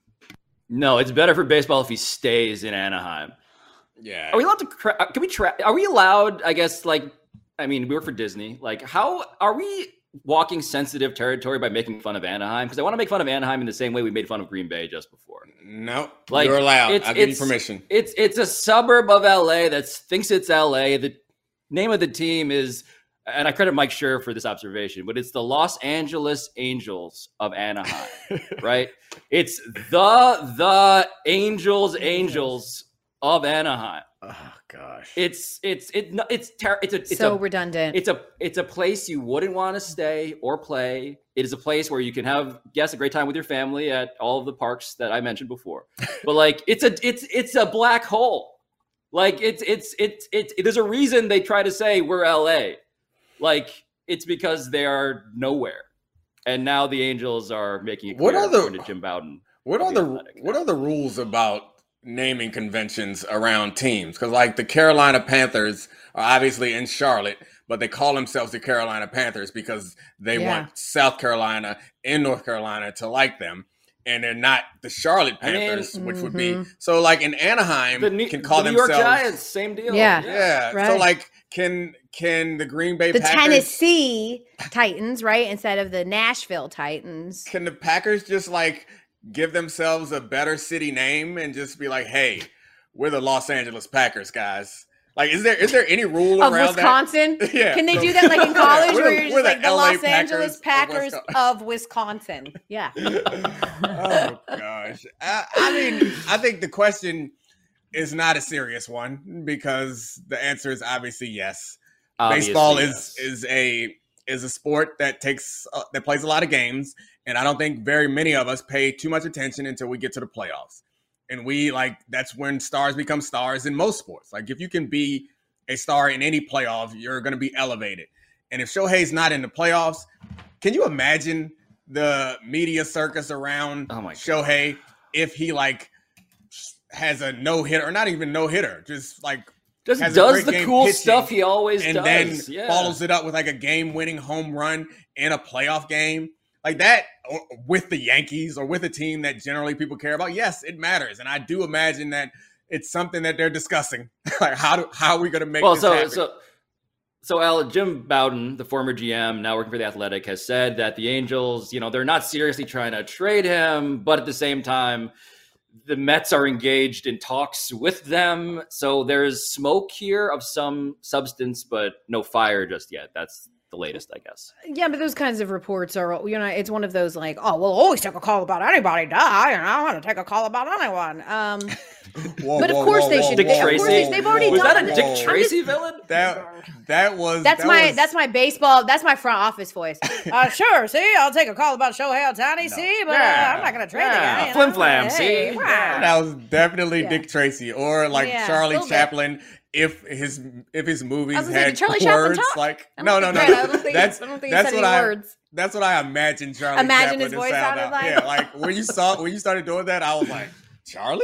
S3: no, it's better for baseball if he stays in Anaheim.
S1: Yeah.
S3: Are we allowed to? Cra- can we try? Are we allowed? I guess. Like, I mean, we work for Disney. Like, how are we walking sensitive territory by making fun of Anaheim? Because I want to make fun of Anaheim in the same way we made fun of Green Bay just before.
S1: No,
S3: Like,
S1: you're allowed.
S3: it's-
S1: I'll give you
S3: it's-
S1: permission.
S3: It's it's a suburb of L A that thinks it's L A. The name of the team is, and I credit Mike Scherr for this observation, but it's the Los Angeles Angels of Anaheim, right? It's the the Angels Angels of Anaheim.
S1: Oh gosh.
S3: It's it's it, no, it's ter- it's a it's
S2: so
S3: a
S2: redundant.
S3: it's a it's a place you wouldn't want to stay or play. It is a place where you can have guess a great time with your family at all of the parks that I mentioned before. But like it's a it's it's a black hole. Like it's it's it's it's there's a reason they try to say we're L A. Like it's because they are nowhere. And now the Angels are making it
S1: What
S3: clear
S1: are the-
S3: according to Jim Bowden.
S1: What
S3: of
S1: are
S3: The
S1: the
S3: Athletic.
S1: what are the rules about naming conventions around teams? Because like the Carolina Panthers are obviously in Charlotte, but they call themselves the Carolina Panthers because they
S2: Yeah.
S1: want South Carolina and North Carolina to like them, and they're not the Charlotte
S3: I mean-
S1: Panthers, which would be
S2: Mhm.
S1: so. Like in Anaheim,
S3: The New,
S1: can call
S3: the New York
S1: themselves
S3: Giants, same deal.
S2: Yeah.
S1: Yeah. So
S2: Right.
S1: like, can can the Green Bay
S2: the
S1: Packers,
S2: Tennessee Titans, right? Instead of the Nashville Titans.
S1: can the Packers just like give themselves a better city name and just be like, hey, we're the Los Angeles Packers, guys? Like, is there is there any rule
S2: Of
S1: around
S2: Wisconsin?
S1: that? Yeah.
S2: Can they
S1: So-
S2: do that like in college
S1: We're
S2: where
S1: the-
S2: you're just
S1: we're the
S2: like the
S1: L A
S2: Los Angeles
S1: Packers
S2: Packers
S1: of
S2: of Wisconsin? Yeah.
S1: Oh gosh. I, I mean, I think the question is not a serious one because the answer is obviously yes.
S3: Obviously,
S1: Baseball
S3: yes.
S1: is is a is a sport that takes uh, that plays a lot of games, and I don't think very many of us pay too much attention until we get to the playoffs. And we like that's when stars become stars in most sports. Like if you can be a star in any playoff, you're going to be elevated. And if Shohei's not in the playoffs, can you imagine the media circus around
S3: Oh my God.
S1: Shohei if he like has a no hitter or not even no hitter, just like
S3: Just
S1: has a
S3: does
S1: great
S3: the
S1: game
S3: cool
S1: pitching
S3: stuff he always
S1: and
S3: does.
S1: then
S3: yeah.
S1: follows it up with like a game-winning home run in a playoff game like that or with the Yankees or with a team that generally people care about. Yes, it matters, and I do imagine that it's something that they're discussing. Like how do how are we going to make
S3: Well,
S1: this
S3: so
S1: happen?
S3: so So, Al, Jim Bowden, the former G M, now working for The Athletic, has said that the Angels, you know, they're not seriously trying to trade him, but at the same time, the Mets are engaged in talks with them. So there's smoke here of some substance, but no fire just yet. That's the latest, I guess.
S2: Yeah, but those kinds of reports are, you know, it's one of those like, oh, we'll always take a call about anybody die, and I want to take a call about anyone. Um,
S1: whoa,
S2: but of
S1: whoa,
S2: course
S1: whoa,
S2: they
S1: whoa,
S2: should.
S3: Dick
S2: They, of
S3: Tracy?
S2: course they, they've already
S3: Was
S2: done
S3: that a
S2: it.
S3: Dick
S1: Whoa.
S3: Tracy villain?
S1: That that was
S2: That's
S1: that
S2: my
S1: was,
S2: that's my baseball. That's my front office voice. Uh, sure, see, I'll take a call about Shohei Ohtani. See, but
S3: Yeah.
S2: uh, I'm not going to trade
S3: Yeah.
S2: the guy. you
S3: Flim
S2: know?
S3: flam,
S2: Hey,
S3: see?
S2: wow.
S1: that was definitely
S2: Yeah.
S1: Dick Tracy or like
S2: Yeah,
S1: Charlie
S2: little bit.
S1: Chaplin. If his if his movies
S2: I was gonna say,
S1: had
S2: did Charlie Chaplin
S1: words
S2: talk?
S1: like
S2: I don't
S1: no no
S2: think-
S1: no,
S2: right,
S1: no.
S2: I don't think-
S1: that's
S2: I don't think he
S1: that's
S2: said
S1: what
S2: any
S1: I
S2: words.
S1: that's what I imagine Charlie
S2: Imagine
S1: Chaplin
S2: his
S1: to
S2: voice
S1: sound
S2: sounded
S1: out.
S2: like.
S1: Yeah, like when you saw when you started doing that, I was like, Charlie.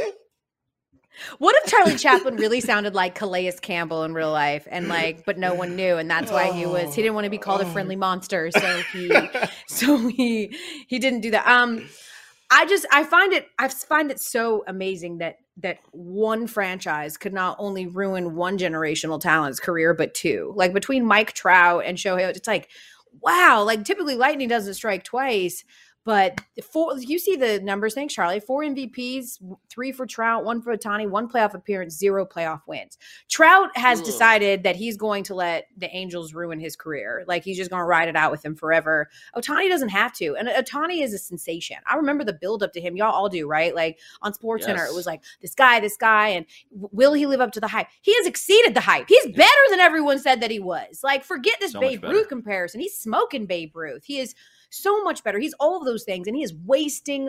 S2: What if Charlie Chaplin really sounded like Calais Campbell in real life, and like, but no one knew, and that's why he was he didn't want to be called a friendly monster, so he so he he didn't do that. Um, I just I find it I find it so amazing that that one franchise could not only ruin one generational talent's career, but two. Like between Mike Trout and Shohei, it's like, wow. Like typically lightning doesn't strike twice. But four, you see the numbers. Thanks, Charlie. Four M V Ps, three for Trout, one for Ohtani, one playoff appearance, zero playoff wins. Trout has
S3: Ugh.
S2: decided that he's going to let the Angels ruin his career. Like he's just going to ride it out with them forever. Ohtani doesn't have to. And Ohtani is a sensation. I remember the buildup to him. Y'all all do, right? Like on SportsCenter,
S3: Yes.
S2: it was like this guy, this guy, and w- will he live up to the hype? He has exceeded the hype. He's better than everyone said that he was. Like forget this
S3: So much
S2: Babe
S3: better.
S2: Ruth comparison. He's smoking Babe Ruth. He is so much better. He's all of those things, and he is wasting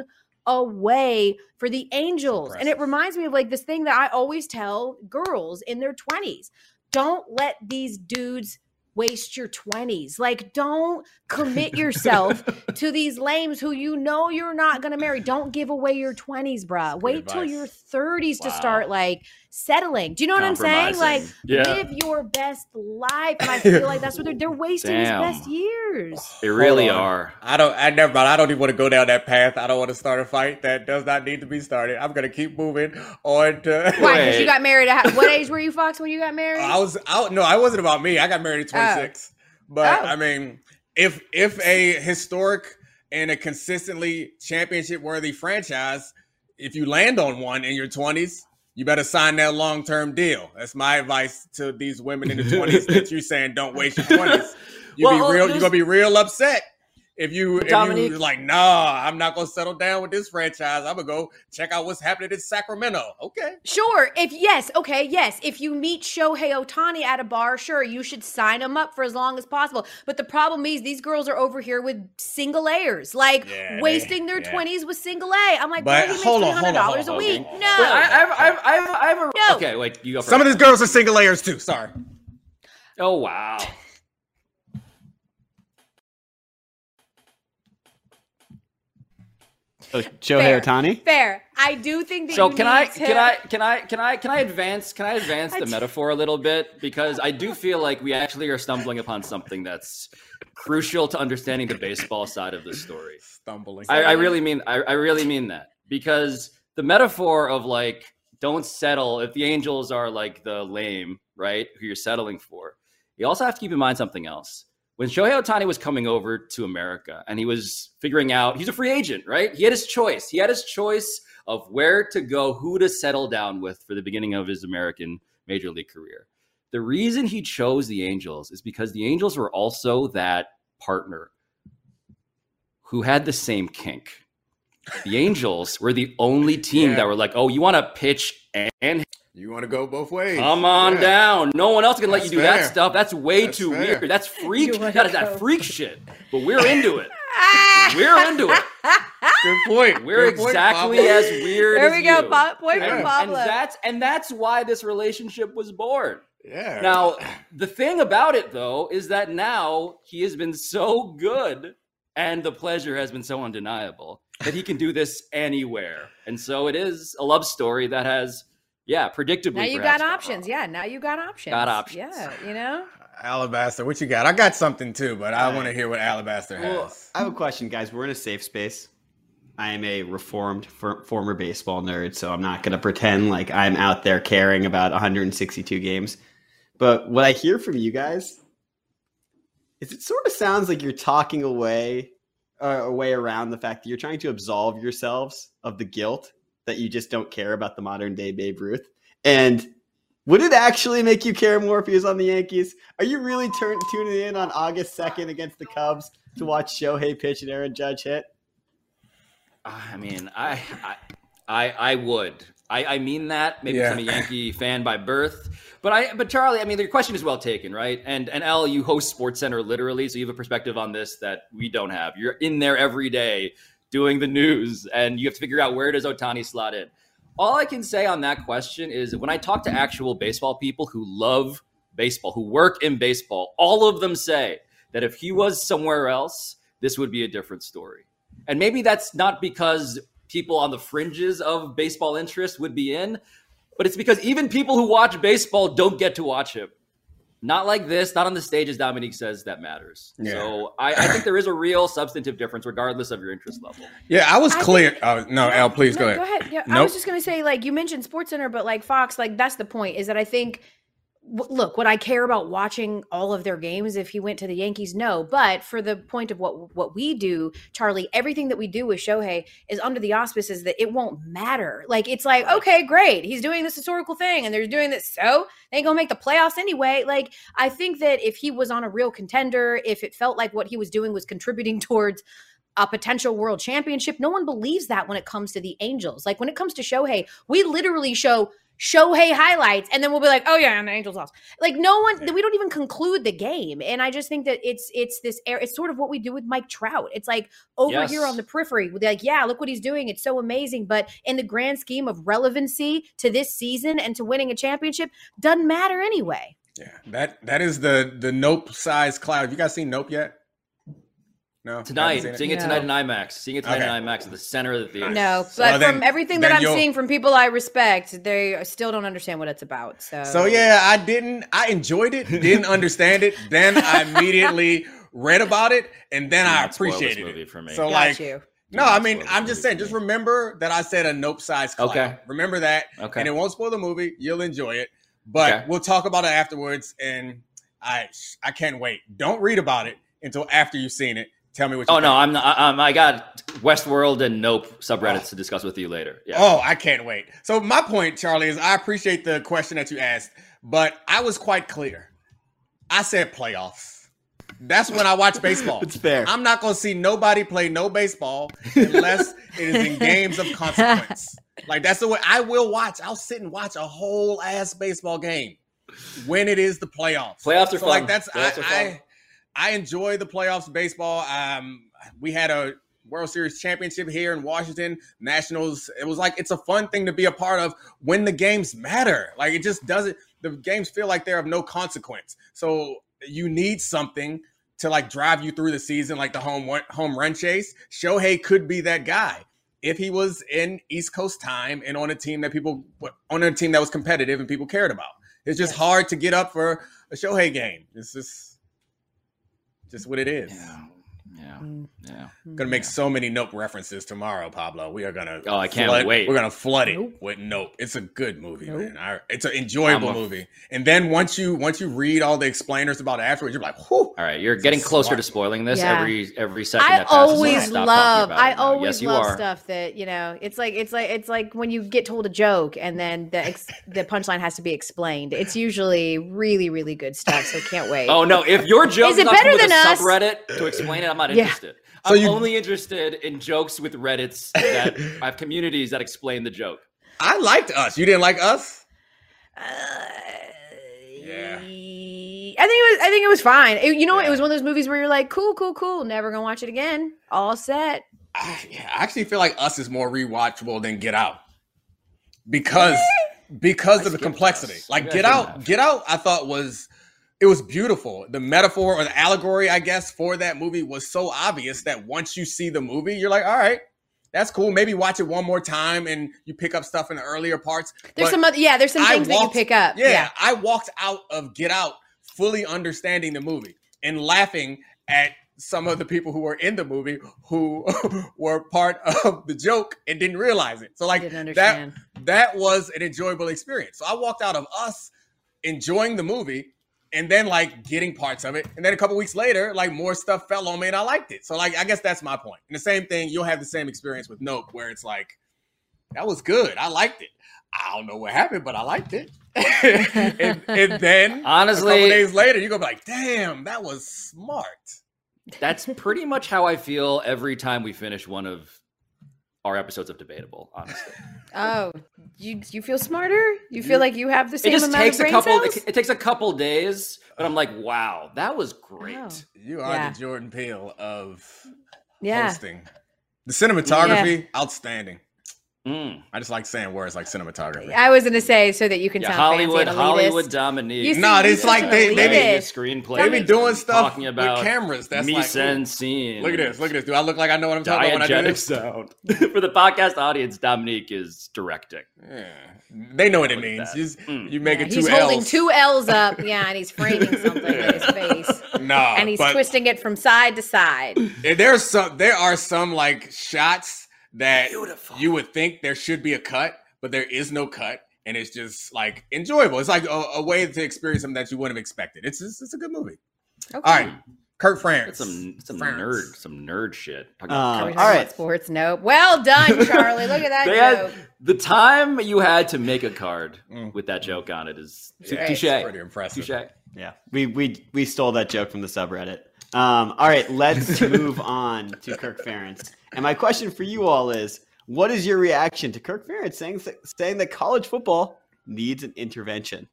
S2: away for the Angels. And it
S1: Impressive.
S2: reminds me of like this thing that I always tell girls in their twenties. Don't let these dudes waste your twenties. Like, don't commit yourself to these lames who you know you're not going to marry. Don't give away your twenties, bruh.
S1: good
S2: Wait till
S1: advice.
S2: your thirties to
S3: Wow.
S2: start like settling. Do you know what I'm saying? Like,
S3: Compromising. Yeah.
S2: live your best life. And I feel like that's what they're, they're wasting
S3: Damn.
S2: his best years.
S3: They really
S1: Hold on.
S3: are.
S1: I don't. I never mind. I don't even want to go down that path. I don't want to start a fight that does not need to be started. I'm gonna keep moving on to.
S2: Why? Because
S3: Wait.
S2: you got married at what age were you, Fox, when you got married?
S1: I was out. No, I wasn't about me. I got married at twenty-six. But
S2: Oh.
S1: I mean, if if a historic and a consistently championship worthy franchise, if you land on one in your twenties, you better sign that long term deal. That's my advice to these women in the twenties that you're saying don't waste your twenties. You
S3: Well,
S1: be real.
S3: there's-
S1: You're gonna be real upset. If you, if
S3: Dominique-
S1: you like, nah, I'm not gonna settle down with this franchise. I'm gonna go check out what's happening in Sacramento. Okay.
S2: Sure. If yes, okay, yes. If you meet Shohei Ohtani at a bar, sure, you should sign him up for as long as possible. But the problem is these girls are over here with single A's, like
S1: Yeah,
S2: wasting
S1: they-
S2: their
S1: yeah.
S2: twenties with single A. I'm like,
S1: But
S2: bro, he makes
S1: hold
S2: three
S1: on,
S2: hundred
S1: hold on,
S2: dollars a
S1: hold on,
S2: week.
S1: hold on.
S2: No.
S3: Wait, I, I've, I've, I've, I've a,
S2: No.
S3: Okay, wait, you go first.
S1: Some of these girls are single layers too. Sorry.
S3: Oh, wow.
S4: Oh, Shohei
S2: Fair.
S4: Ohtani?
S2: Fair. I do think that
S3: So
S2: you
S3: can I
S2: need to-
S3: can I can I can I can I advance can I advance
S2: I
S3: the
S2: d-
S3: metaphor a little bit, because I do feel like we actually are stumbling upon something that's crucial to understanding the baseball side of the story.
S1: Stumbling.
S3: I, I really mean I, I really mean that, because the metaphor of like don't settle if the Angels are like the lame, right, who you're settling for. You also have to keep in mind something else. When Shohei Ohtani was coming over to America and he was figuring out, he's a free agent, right? He had his choice. He had his choice of where to go, who to settle down with for the beginning of his American Major League career. The reason he chose the Angels is because the Angels were also that partner who had the same kink. The Angels were the only team
S1: Yeah.
S3: that were like, oh, you want to pitch and
S1: You want to go both ways.
S3: come on
S1: Yeah.
S3: down. No one else can let
S1: That's
S3: you do
S1: fair.
S3: that stuff. That's way
S1: That's
S3: too
S1: fair.
S3: weird. That's freak.
S2: You wanna
S3: That is
S2: go.
S3: that freak shit. But we're into it.
S2: Ah!
S3: We're into it.
S1: Good point.
S3: We're
S1: Good point,
S3: exactly
S1: Pablo.
S3: as weird
S2: There
S3: as
S2: we go.
S3: you.
S2: Po- point
S1: Yeah.
S2: from
S3: And
S2: Pablo.
S3: that's and that's why this relationship was born.
S1: Yeah.
S3: Now, the thing about it though is that now he has been so good and the pleasure has been so undeniable that he can do this anywhere. And so it is a love story that has, yeah, predictably.
S2: now you
S3: perhaps
S2: got
S3: gone
S2: options.
S3: wrong.
S2: Yeah, now you got options.
S3: Got options.
S2: Yeah, you know?
S1: Alabaster, what you got? I got something too, but I
S4: All right.
S1: want to hear what Alabaster
S4: Well,
S1: has.
S4: I have a question, guys. We're in a safe space. I am a reformed for, former baseball nerd, so I'm not going to pretend like I'm out there caring about one hundred sixty-two games. But what I hear from you guys is it sort of sounds like you're talking away uh, away around the fact that you're trying to absolve yourselves of the guilt that you just don't care about the modern day Babe Ruth. And would it actually make you care more if he was on the Yankees? Are you really turn, tuning in on August second against the Cubs to watch Shohei pitch and Aaron Judge hit?
S3: I mean, I I I, I would. I, I mean that. Maybe
S1: Yeah.
S3: I'm a Yankee fan by birth. But I but Charlie, I mean, your question is well taken, right? And and Al, you host SportsCenter literally, so you have a perspective on this that we don't have. You're in there every day doing the news, and you have to figure out where does Ohtani slot in. All I can say on that question is when I talk to actual baseball people who love baseball, who work in baseball, all of them say that if he was somewhere else, this would be a different story. And maybe that's not because people on the fringes of baseball interest would be in, but it's because even people who watch baseball don't get to watch him. Not like this, not on the stage, as Dominique says, that matters.
S1: Yeah.
S3: So I, I think there is a real substantive difference regardless of your interest level.
S1: Yeah, I was
S2: I
S1: clear.
S2: think-
S1: uh, no, Al, please
S2: No,
S1: go ahead.
S2: Go ahead. Yeah, I
S1: Nope.
S2: was just gonna say, like you mentioned SportsCenter, but like Fox, like that's the point. Is that I think, w- look, would I care about watching all of their games if he went to the Yankees? No, but for the point of what what we do, Charlie, everything that we do with Shohei is under the auspices that it won't matter. Like it's like, okay, great, he's doing this historical thing, and they're doing this, so they ain't gonna make the playoffs anyway. Like I think that if he was on a real contender, if it felt like what he was doing was contributing towards a potential world championship, no one believes that when it comes to the Angels. Like when it comes to Shohei, we literally show Shohei highlights and then we'll be like, oh yeah, and the Angels lost. Like no one, we don't even conclude the game. And I just think that it's it's this air, it's sort of what we do with Mike Trout. It's like over
S3: Yes.
S2: here on the periphery, we're like, yeah, look what he's doing. It's so amazing. But in the grand scheme of relevancy to this season and to winning a championship, doesn't matter anyway.
S1: Yeah, that that is the the Nope size cloud. Have you guys seen Nope yet? No,
S3: Tonight,
S1: haven't seen
S3: seeing
S1: it?
S3: it tonight in IMAX, seeing it tonight
S1: Okay.
S3: in IMAX at the center of the theater.
S2: No,
S1: So
S2: but
S1: then-
S2: from everything that
S1: then
S2: I'm
S1: you'll-
S2: seeing from people I respect, they still don't understand what it's about. So,
S1: So yeah, I didn't. I enjoyed it. Didn't understand it. Then I immediately read about it, and then
S3: Do
S1: I
S3: not spoil this
S1: appreciated
S3: movie
S1: it.
S3: for me.
S1: So
S2: got
S1: like,
S2: you.
S1: no,
S3: Do
S1: I
S3: not
S1: mean,
S3: spoil this
S1: I'm just
S3: movie
S1: saying.
S3: for
S1: Just
S3: me.
S1: remember that I said a Nope size cloud.
S3: Okay.
S1: Remember that,
S3: Okay.
S1: and it won't spoil the movie. You'll enjoy it, but
S3: Okay.
S1: we'll talk about it afterwards. And I, I can't wait. Don't read about it until after you've seen it. Tell me what you
S3: Oh
S1: think.
S3: no, I'm not. I, um, I got Westworld and Nope subreddits to discuss with you later. Yeah.
S1: Oh, I can't wait. So my point, Charlie, is I appreciate the question that you asked, but I was quite clear. I said playoffs. That's when I watch baseball.
S4: It's fair.
S1: I'm not going to see nobody play no baseball unless it is in games of consequence. Like that's the way I will watch. I'll sit and watch a whole ass baseball game when it is the playoffs.
S3: Playoffs are
S1: so
S3: fun.
S1: Like that's
S3: Playoffs are
S1: I,
S3: fun.
S1: I I enjoy the playoffs baseball. Um, we had a World Series championship here in Washington, Nationals. It was like it's a fun thing to be a part of when the games matter. Like it just doesn't. The games feel like they're of no consequence. So you need something to like drive you through the season, like the home run, home run chase. Shohei could be that guy if he was in East Coast time and on a team that people on a team that was competitive and people cared about. It's just
S2: Yes.
S1: hard to get up for a Shohei game. It's just. Just what it is.
S3: Yeah. Yeah.
S2: Mm.
S3: Yeah.
S1: Gonna make so many Nope references tomorrow, Pablo. We are gonna.
S3: Oh, I can't
S1: flood,
S3: wait.
S1: We're gonna flood it
S2: Nope.
S1: with Nope. It's a good movie,
S2: Nope.
S1: man. I, it's an enjoyable
S3: I'm a-
S1: movie. And then once you once you read all the explainers about it afterwards, you're like, whew.
S3: All right, you're getting closer
S1: Smart.
S3: to spoiling this
S2: Yeah.
S3: every every second.
S2: I
S3: that passes, so
S2: always
S3: stop talking
S2: love,
S3: about
S2: I
S3: it now.
S2: always
S3: yes, you
S2: love
S3: are.
S2: stuff that, you know, it's like, it's like, it's like when you get told a joke and then the ex- the punchline has to be explained. It's usually really, really good stuff. So can't wait.
S3: Oh no! If your joke
S2: Is it
S3: not
S2: better
S3: with
S2: than
S3: a
S2: us?
S3: subreddit to explain it, I'm not
S2: Yeah.
S3: interested.
S1: So
S3: I'm
S1: you-
S3: only interested in jokes with Reddits that I have communities that explain the joke.
S1: I liked Us. You didn't like Us?
S2: Uh,
S1: Yeah.
S2: I think it was, I think it was fine. It- you know,
S1: Yeah.
S2: it was one of those movies where you're like, cool, cool, cool. Never gonna watch it again. All set.
S1: I, yeah, I actually feel like Us is more rewatchable than Get Out because because
S3: I
S1: of the
S3: skipped
S1: complexity.
S3: Us.
S1: Like
S3: Maybe I
S1: Get
S3: shouldn't
S1: Out,
S3: have.
S1: Get Out, I thought was it was beautiful. The metaphor or the allegory, I guess, for that movie was so obvious that once you see the movie, you're like, all right, that's cool. Maybe watch it one more time and you pick up stuff in the earlier parts.
S2: There's
S1: But
S2: some other, yeah, there's some
S1: I
S2: things that you
S1: walked-
S2: pick up.
S1: Yeah,
S2: Yeah.
S1: I walked out of Get Out fully understanding the movie and laughing at some of the people who were in the movie who were part of the joke and didn't realize it. So like
S2: Didn't
S1: that
S2: understand.
S1: that was an enjoyable experience. So I walked out of Us enjoying the movie and then like getting parts of it, and then a couple weeks later, like more stuff fell on me, and I liked it. So like, I guess that's my point. And the same thing, you'll have the same experience with Nope, where it's like, that was good. I liked it. I don't know what happened, but I liked it. and, and then
S3: honestly,
S1: a couple days later, you're gonna be like, damn, that was smart.
S3: That's pretty much how I feel every time we finish one of our episodes of Debatable, honestly.
S2: Oh, you you feel smarter? You feel like you have the same
S3: it just
S2: amount
S3: takes
S2: of brain
S3: a couple
S2: cells?
S3: it, it takes a couple days, but I'm like, wow, that was great.
S2: Oh.
S1: You are
S2: Yeah.
S1: the Jordan Peele of
S2: Yeah.
S1: hosting. The cinematography, outstanding.
S3: Mm.
S1: I just like saying words like cinematography.
S2: I was gonna say so that you can
S3: Yeah,
S2: sound
S3: Hollywood,
S2: fancy and
S3: Hollywood
S2: elitist.
S3: Dominique.
S2: You see,
S1: No, it's
S2: you
S1: like
S2: can
S1: they- they
S2: elitist.
S1: be-
S3: screenplay.
S1: They be doing stuff
S3: talking about
S1: with cameras. That's like,
S3: mise en
S1: ooh,
S3: scene.
S1: look at this, look at this. Do I look like I know what I'm talking about when I do
S3: Diegetic
S1: this?
S3: sound. For the podcast audience, Dominique is directing.
S1: Yeah. They know what it
S3: Look at
S1: means.
S3: that.
S1: You, just-
S3: Mm.
S1: you make
S2: Yeah,
S1: it two
S2: he's
S1: L's.
S2: holding two L's up, yeah, and he's framing something in his face,
S1: Nah,
S2: and he's
S1: but
S2: twisting it from side to side.
S1: there's some. There are some like shots that
S3: Beautiful.
S1: you would think there should be a cut, but there is no cut, and it's just like enjoyable. It's like a, a way to experience something that you wouldn't have expected. It's just, it's a good movie.
S2: Okay.
S1: All right, Kirk France.
S3: That's some some
S1: France.
S3: nerd some nerd shit. Talking
S4: Um,
S3: about
S2: Are we
S3: comics.
S2: talking
S4: all
S2: about
S4: right.
S2: sports? Nope. Well done, Charlie. Look at that
S3: They
S2: joke.
S3: had, the time you had to make a card
S1: Mm.
S3: with that joke on it is
S1: Yeah,
S3: touche.
S1: it's pretty impressive.
S3: Touche.
S4: Yeah, we we we stole that joke from the subreddit. Um, all right, let's move on to Kirk Ferentz. And my question for you all is, what is your reaction to Kirk Ferentz saying saying that college football needs an intervention?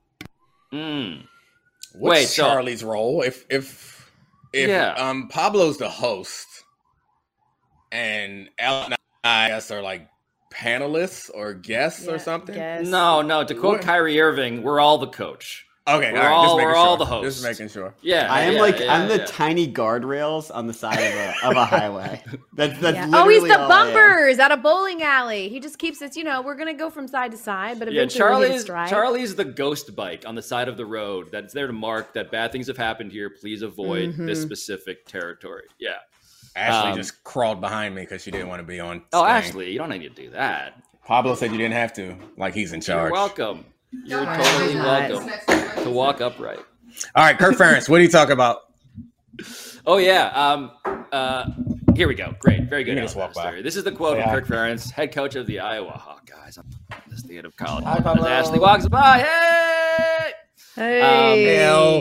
S3: Mm.
S1: What's
S3: Wait, so-
S1: Charlie's role? If if if
S3: Yeah.
S1: um Pablo's the host and Al and I guess are like panelists or guests
S2: Yeah,
S1: or something.
S2: guess.
S3: No, no. To quote
S1: What?
S3: Kyrie Irving, we're all the coach.
S1: Okay,
S3: We're
S1: all right,
S3: all-
S1: just making
S3: we're
S1: sure.
S3: all the hosts.
S1: Just making sure.
S3: Yeah,
S4: I am
S3: yeah,
S4: like
S3: yeah,
S4: I'm the
S3: yeah.
S4: tiny guardrails on the side of a of a highway. That's that's
S2: Yeah.
S4: literally
S2: Oh, he's the
S4: all I am.
S2: bumpers at a bowling alley. He just keeps it, you know, we're going to go from side to side, but
S3: Yeah,
S2: eventually we'll hit a
S3: Charlie's
S2: stride.
S3: Charlie's the ghost bike on the side of the road that's there to mark that bad things have happened here. Please avoid this
S2: Mhm.
S3: specific territory. Yeah.
S1: Ashley
S3: Um,
S1: just crawled behind me because she didn't want to be on.
S3: Oh,
S1: screen.
S3: Ashley, you don't need to do that.
S1: Pablo said you didn't have to. Like he's in charge.
S3: You're welcome. You're
S2: All right,
S3: totally
S2: he's not.
S3: welcome to walk upright.
S1: All right, Kirk Ferentz, what do you talk about?
S3: Oh yeah. Um. Uh. Here we go. Great. Very good.
S1: You can just walk
S3: Alistair.
S1: by.
S3: This is the quote
S1: Say
S3: of
S1: hi.
S3: Kirk Ferentz, head coach of the Iowa Hawkeyes. I'm the state of college.
S1: Hi, Pablo.
S3: As Ashley walks by. Hey.
S2: Hey.
S1: Hell.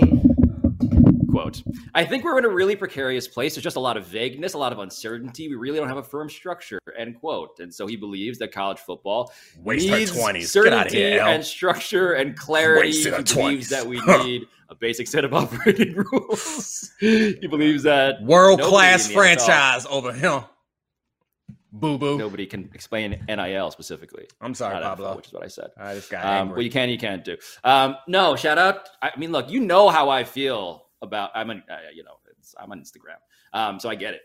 S3: Quote, I think we're in a really precarious place. There's just a lot of vagueness, a lot of uncertainty. We really don't have a firm structure, end quote. And so he believes that college football
S1: Waste her
S3: needs
S1: twenties. Get out of
S3: certainty
S1: here, Al.
S3: and structure and clarity.
S1: Waste
S3: He
S1: her
S3: believes
S1: twenties.
S3: that we need a basic set of operating rules. He believes that
S1: World
S3: nobody
S1: class
S3: in the N F L
S1: franchise over him. Boo boo.
S3: Nobody can explain N I L specifically.
S1: I'm sorry,
S3: Not N F L,
S1: Pablo.
S3: which is what I said.
S1: I just got
S3: Um,
S1: angry.
S3: what you can, you can't do. Um, no, shout out. I mean, look, you know how I feel about. I'm on, uh, you know, it's, I'm on Instagram, um, so I get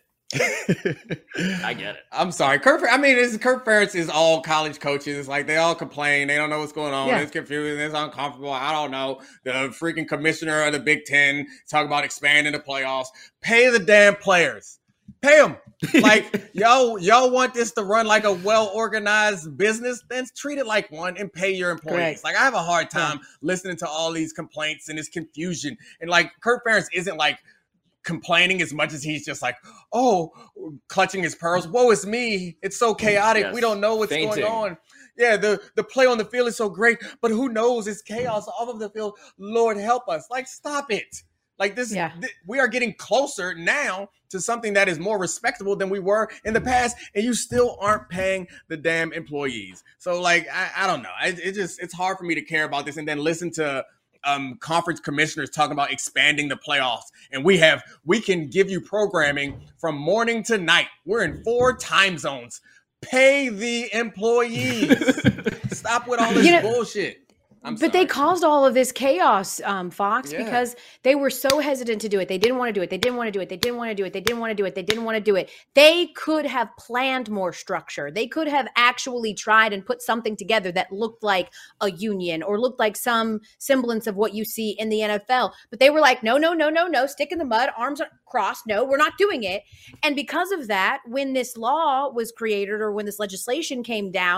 S3: it. I get it.
S1: I'm sorry, Kirk. I mean, this Kirk Ferentz is all college coaches. Like they all complain, they don't know what's going on.
S2: Yeah.
S1: It's confusing. It's uncomfortable. I don't know. The freaking commissioner of the Big Ten talk about expanding the playoffs. Pay the damn players. Pay them. Like y'all, y'all want this to run like a well organized business? Then treat it like one and pay your employees.
S2: Correct.
S1: Like I have a hard time listening to all these complaints and this confusion. And like Kirk Ferentz isn't like complaining as much as he's just like, oh, clutching his pearls. Woe is me. It's so chaotic.
S3: Yes.
S1: We don't know what's
S3: Fainting.
S1: going on. Yeah, the, the play on the field is so great, but who knows? It's chaos off of the field. Lord help us. Like, stop it. Like this,
S2: Yeah.
S1: th- we are getting closer now to something that is more respectable than we were in the past, and you still aren't paying the damn employees. So, like, I, I don't know. I, it just it's hard for me to care about this and then listen to um, conference commissioners talking about expanding the playoffs. And we have we can give you programming from morning to night. We're in four time zones. Pay the employees. Stop with all this
S2: You know,
S1: bullshit. I'm
S2: but they
S1: sorry.
S2: caused all of this chaos, um, Fox,
S1: Yeah.
S2: because they were so hesitant to do it. They didn't want to do it. They didn't want to do it. They didn't want to do it. They didn't want to do it. They didn't want to do it. They could have planned more structure. They could have actually tried and put something together that looked like a union or looked like some semblance of what you see in the N F L. But they were like, no, no, no, no, no, stick in the mud, arms crossed. No, we're not doing it. And because of that, when this law was created or when this legislation came down,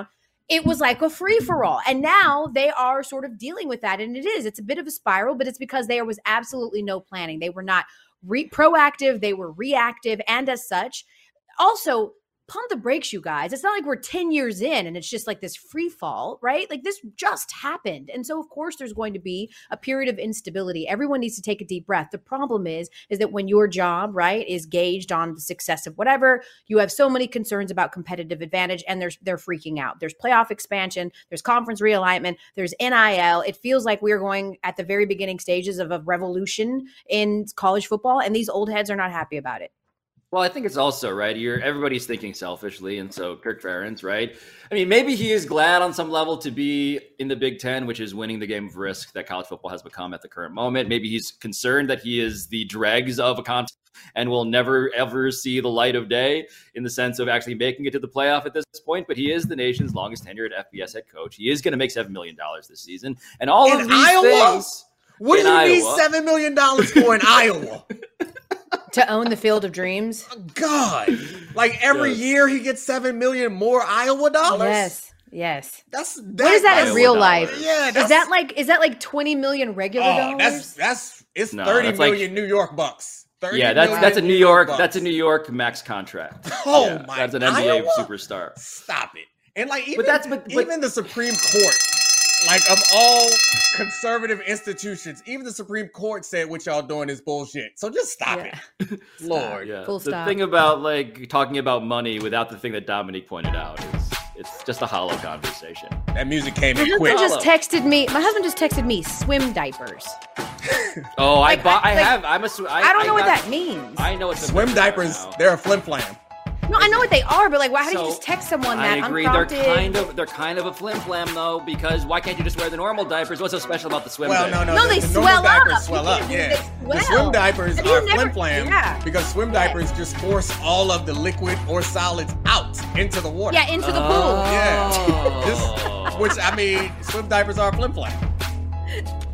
S2: it was like a free-for-all. And now they are sort of dealing with that. And it is, it's a bit of a spiral, but it's because there was absolutely no planning. They were not re- proactive, they were reactive. And as such, also, pump the brakes, you guys. It's not like we're ten years in and it's just like this free fall, right? Like this just happened. And so of course there's going to be a period of instability. Everyone needs to take a deep breath. The problem is, is that when your job, right, is gauged on the success of whatever, you have so many concerns about competitive advantage and there's, they're freaking out. There's playoff expansion, there's conference realignment, there's N I L. It feels like we're going at the very beginning stages of a revolution in college football and these old heads are not happy about it.
S3: Well, I think it's also, right, you're everybody's thinking selfishly, and so Kirk Ferentz, right? I mean, maybe he is glad on some level to be in the Big Ten, which is winning the game of risk that college football has become at the current moment. Maybe he's concerned that he is the dregs of a conference and will never, ever see the light of day in the sense of actually making it to the playoff at this point. But he is the nation's longest tenured F B S head coach. He is going to make seven million dollars this season. And all
S1: in
S3: of these
S1: Iowa?
S3: things...
S1: What do you
S3: Iowa.
S1: need seven million dollars for in Iowa?
S2: To own the Field of Dreams.
S1: God, like every
S3: Yes.
S1: year he gets seven million more Iowa dollars.
S2: Yes, yes.
S1: That's that,
S2: What is that in
S3: Iowa
S2: real
S3: dollars.
S2: life?
S1: Yeah,
S2: Is
S1: that's,
S2: that like is that like twenty million regular
S1: oh,
S2: dollars?
S1: that's that's it's
S3: No,
S1: thirty
S3: that's like-
S1: million New York bucks. thirty
S3: Yeah, that's
S1: million
S3: that's a New York
S1: bucks.
S3: that's a New York max contract.
S1: Oh
S3: Yeah,
S1: my!
S3: that's an N B A
S1: Iowa?
S3: superstar.
S1: Stop it! And like even
S3: But that's- but- but-
S1: even the Supreme Court, like of all conservative institutions, even the Supreme Court said what y'all doing is bullshit. So just stop
S2: Yeah.
S1: it, Lord.
S3: Yeah.
S2: Full
S3: the
S2: stop.
S3: thing about like talking about money without the thing that Dominique pointed out is it's just a hollow conversation.
S1: That music came
S2: My
S1: in
S2: husband
S1: quick.
S2: just texted me. My husband just texted me swim diapers.
S3: Oh,
S2: Like,
S3: I bought. I,
S2: I- like,
S3: have. I'm a. sw- I,
S2: I don't know what
S3: got-
S2: that means.
S3: I know what the
S1: Swim
S3: are
S1: diapers,
S3: now.
S1: they're a flim flam.
S2: No, I know what they are, but like, why do you
S3: So,
S2: just text someone that
S3: I agree. They're
S2: unprompted?
S3: kind of. They're kind of a flim flam though, because why can't you just wear the normal diapers? What's so special about the swim?
S1: Well,
S3: diaper?
S1: no, no,
S2: No,
S1: the,
S2: they
S1: the normal
S2: swell
S1: diapers
S2: up.
S1: swell
S2: You
S1: up.
S2: can't-
S1: Yeah,
S2: they
S1: the
S2: swell.
S1: swim diapers
S2: Have you
S1: are
S2: never-
S1: flim flam
S2: yeah.
S1: because swim diapers just force all of the liquid or solids out into the water.
S2: Yeah, into the
S3: Oh.
S2: pool.
S1: Yeah. Just- which I mean, swim diapers are flim flam.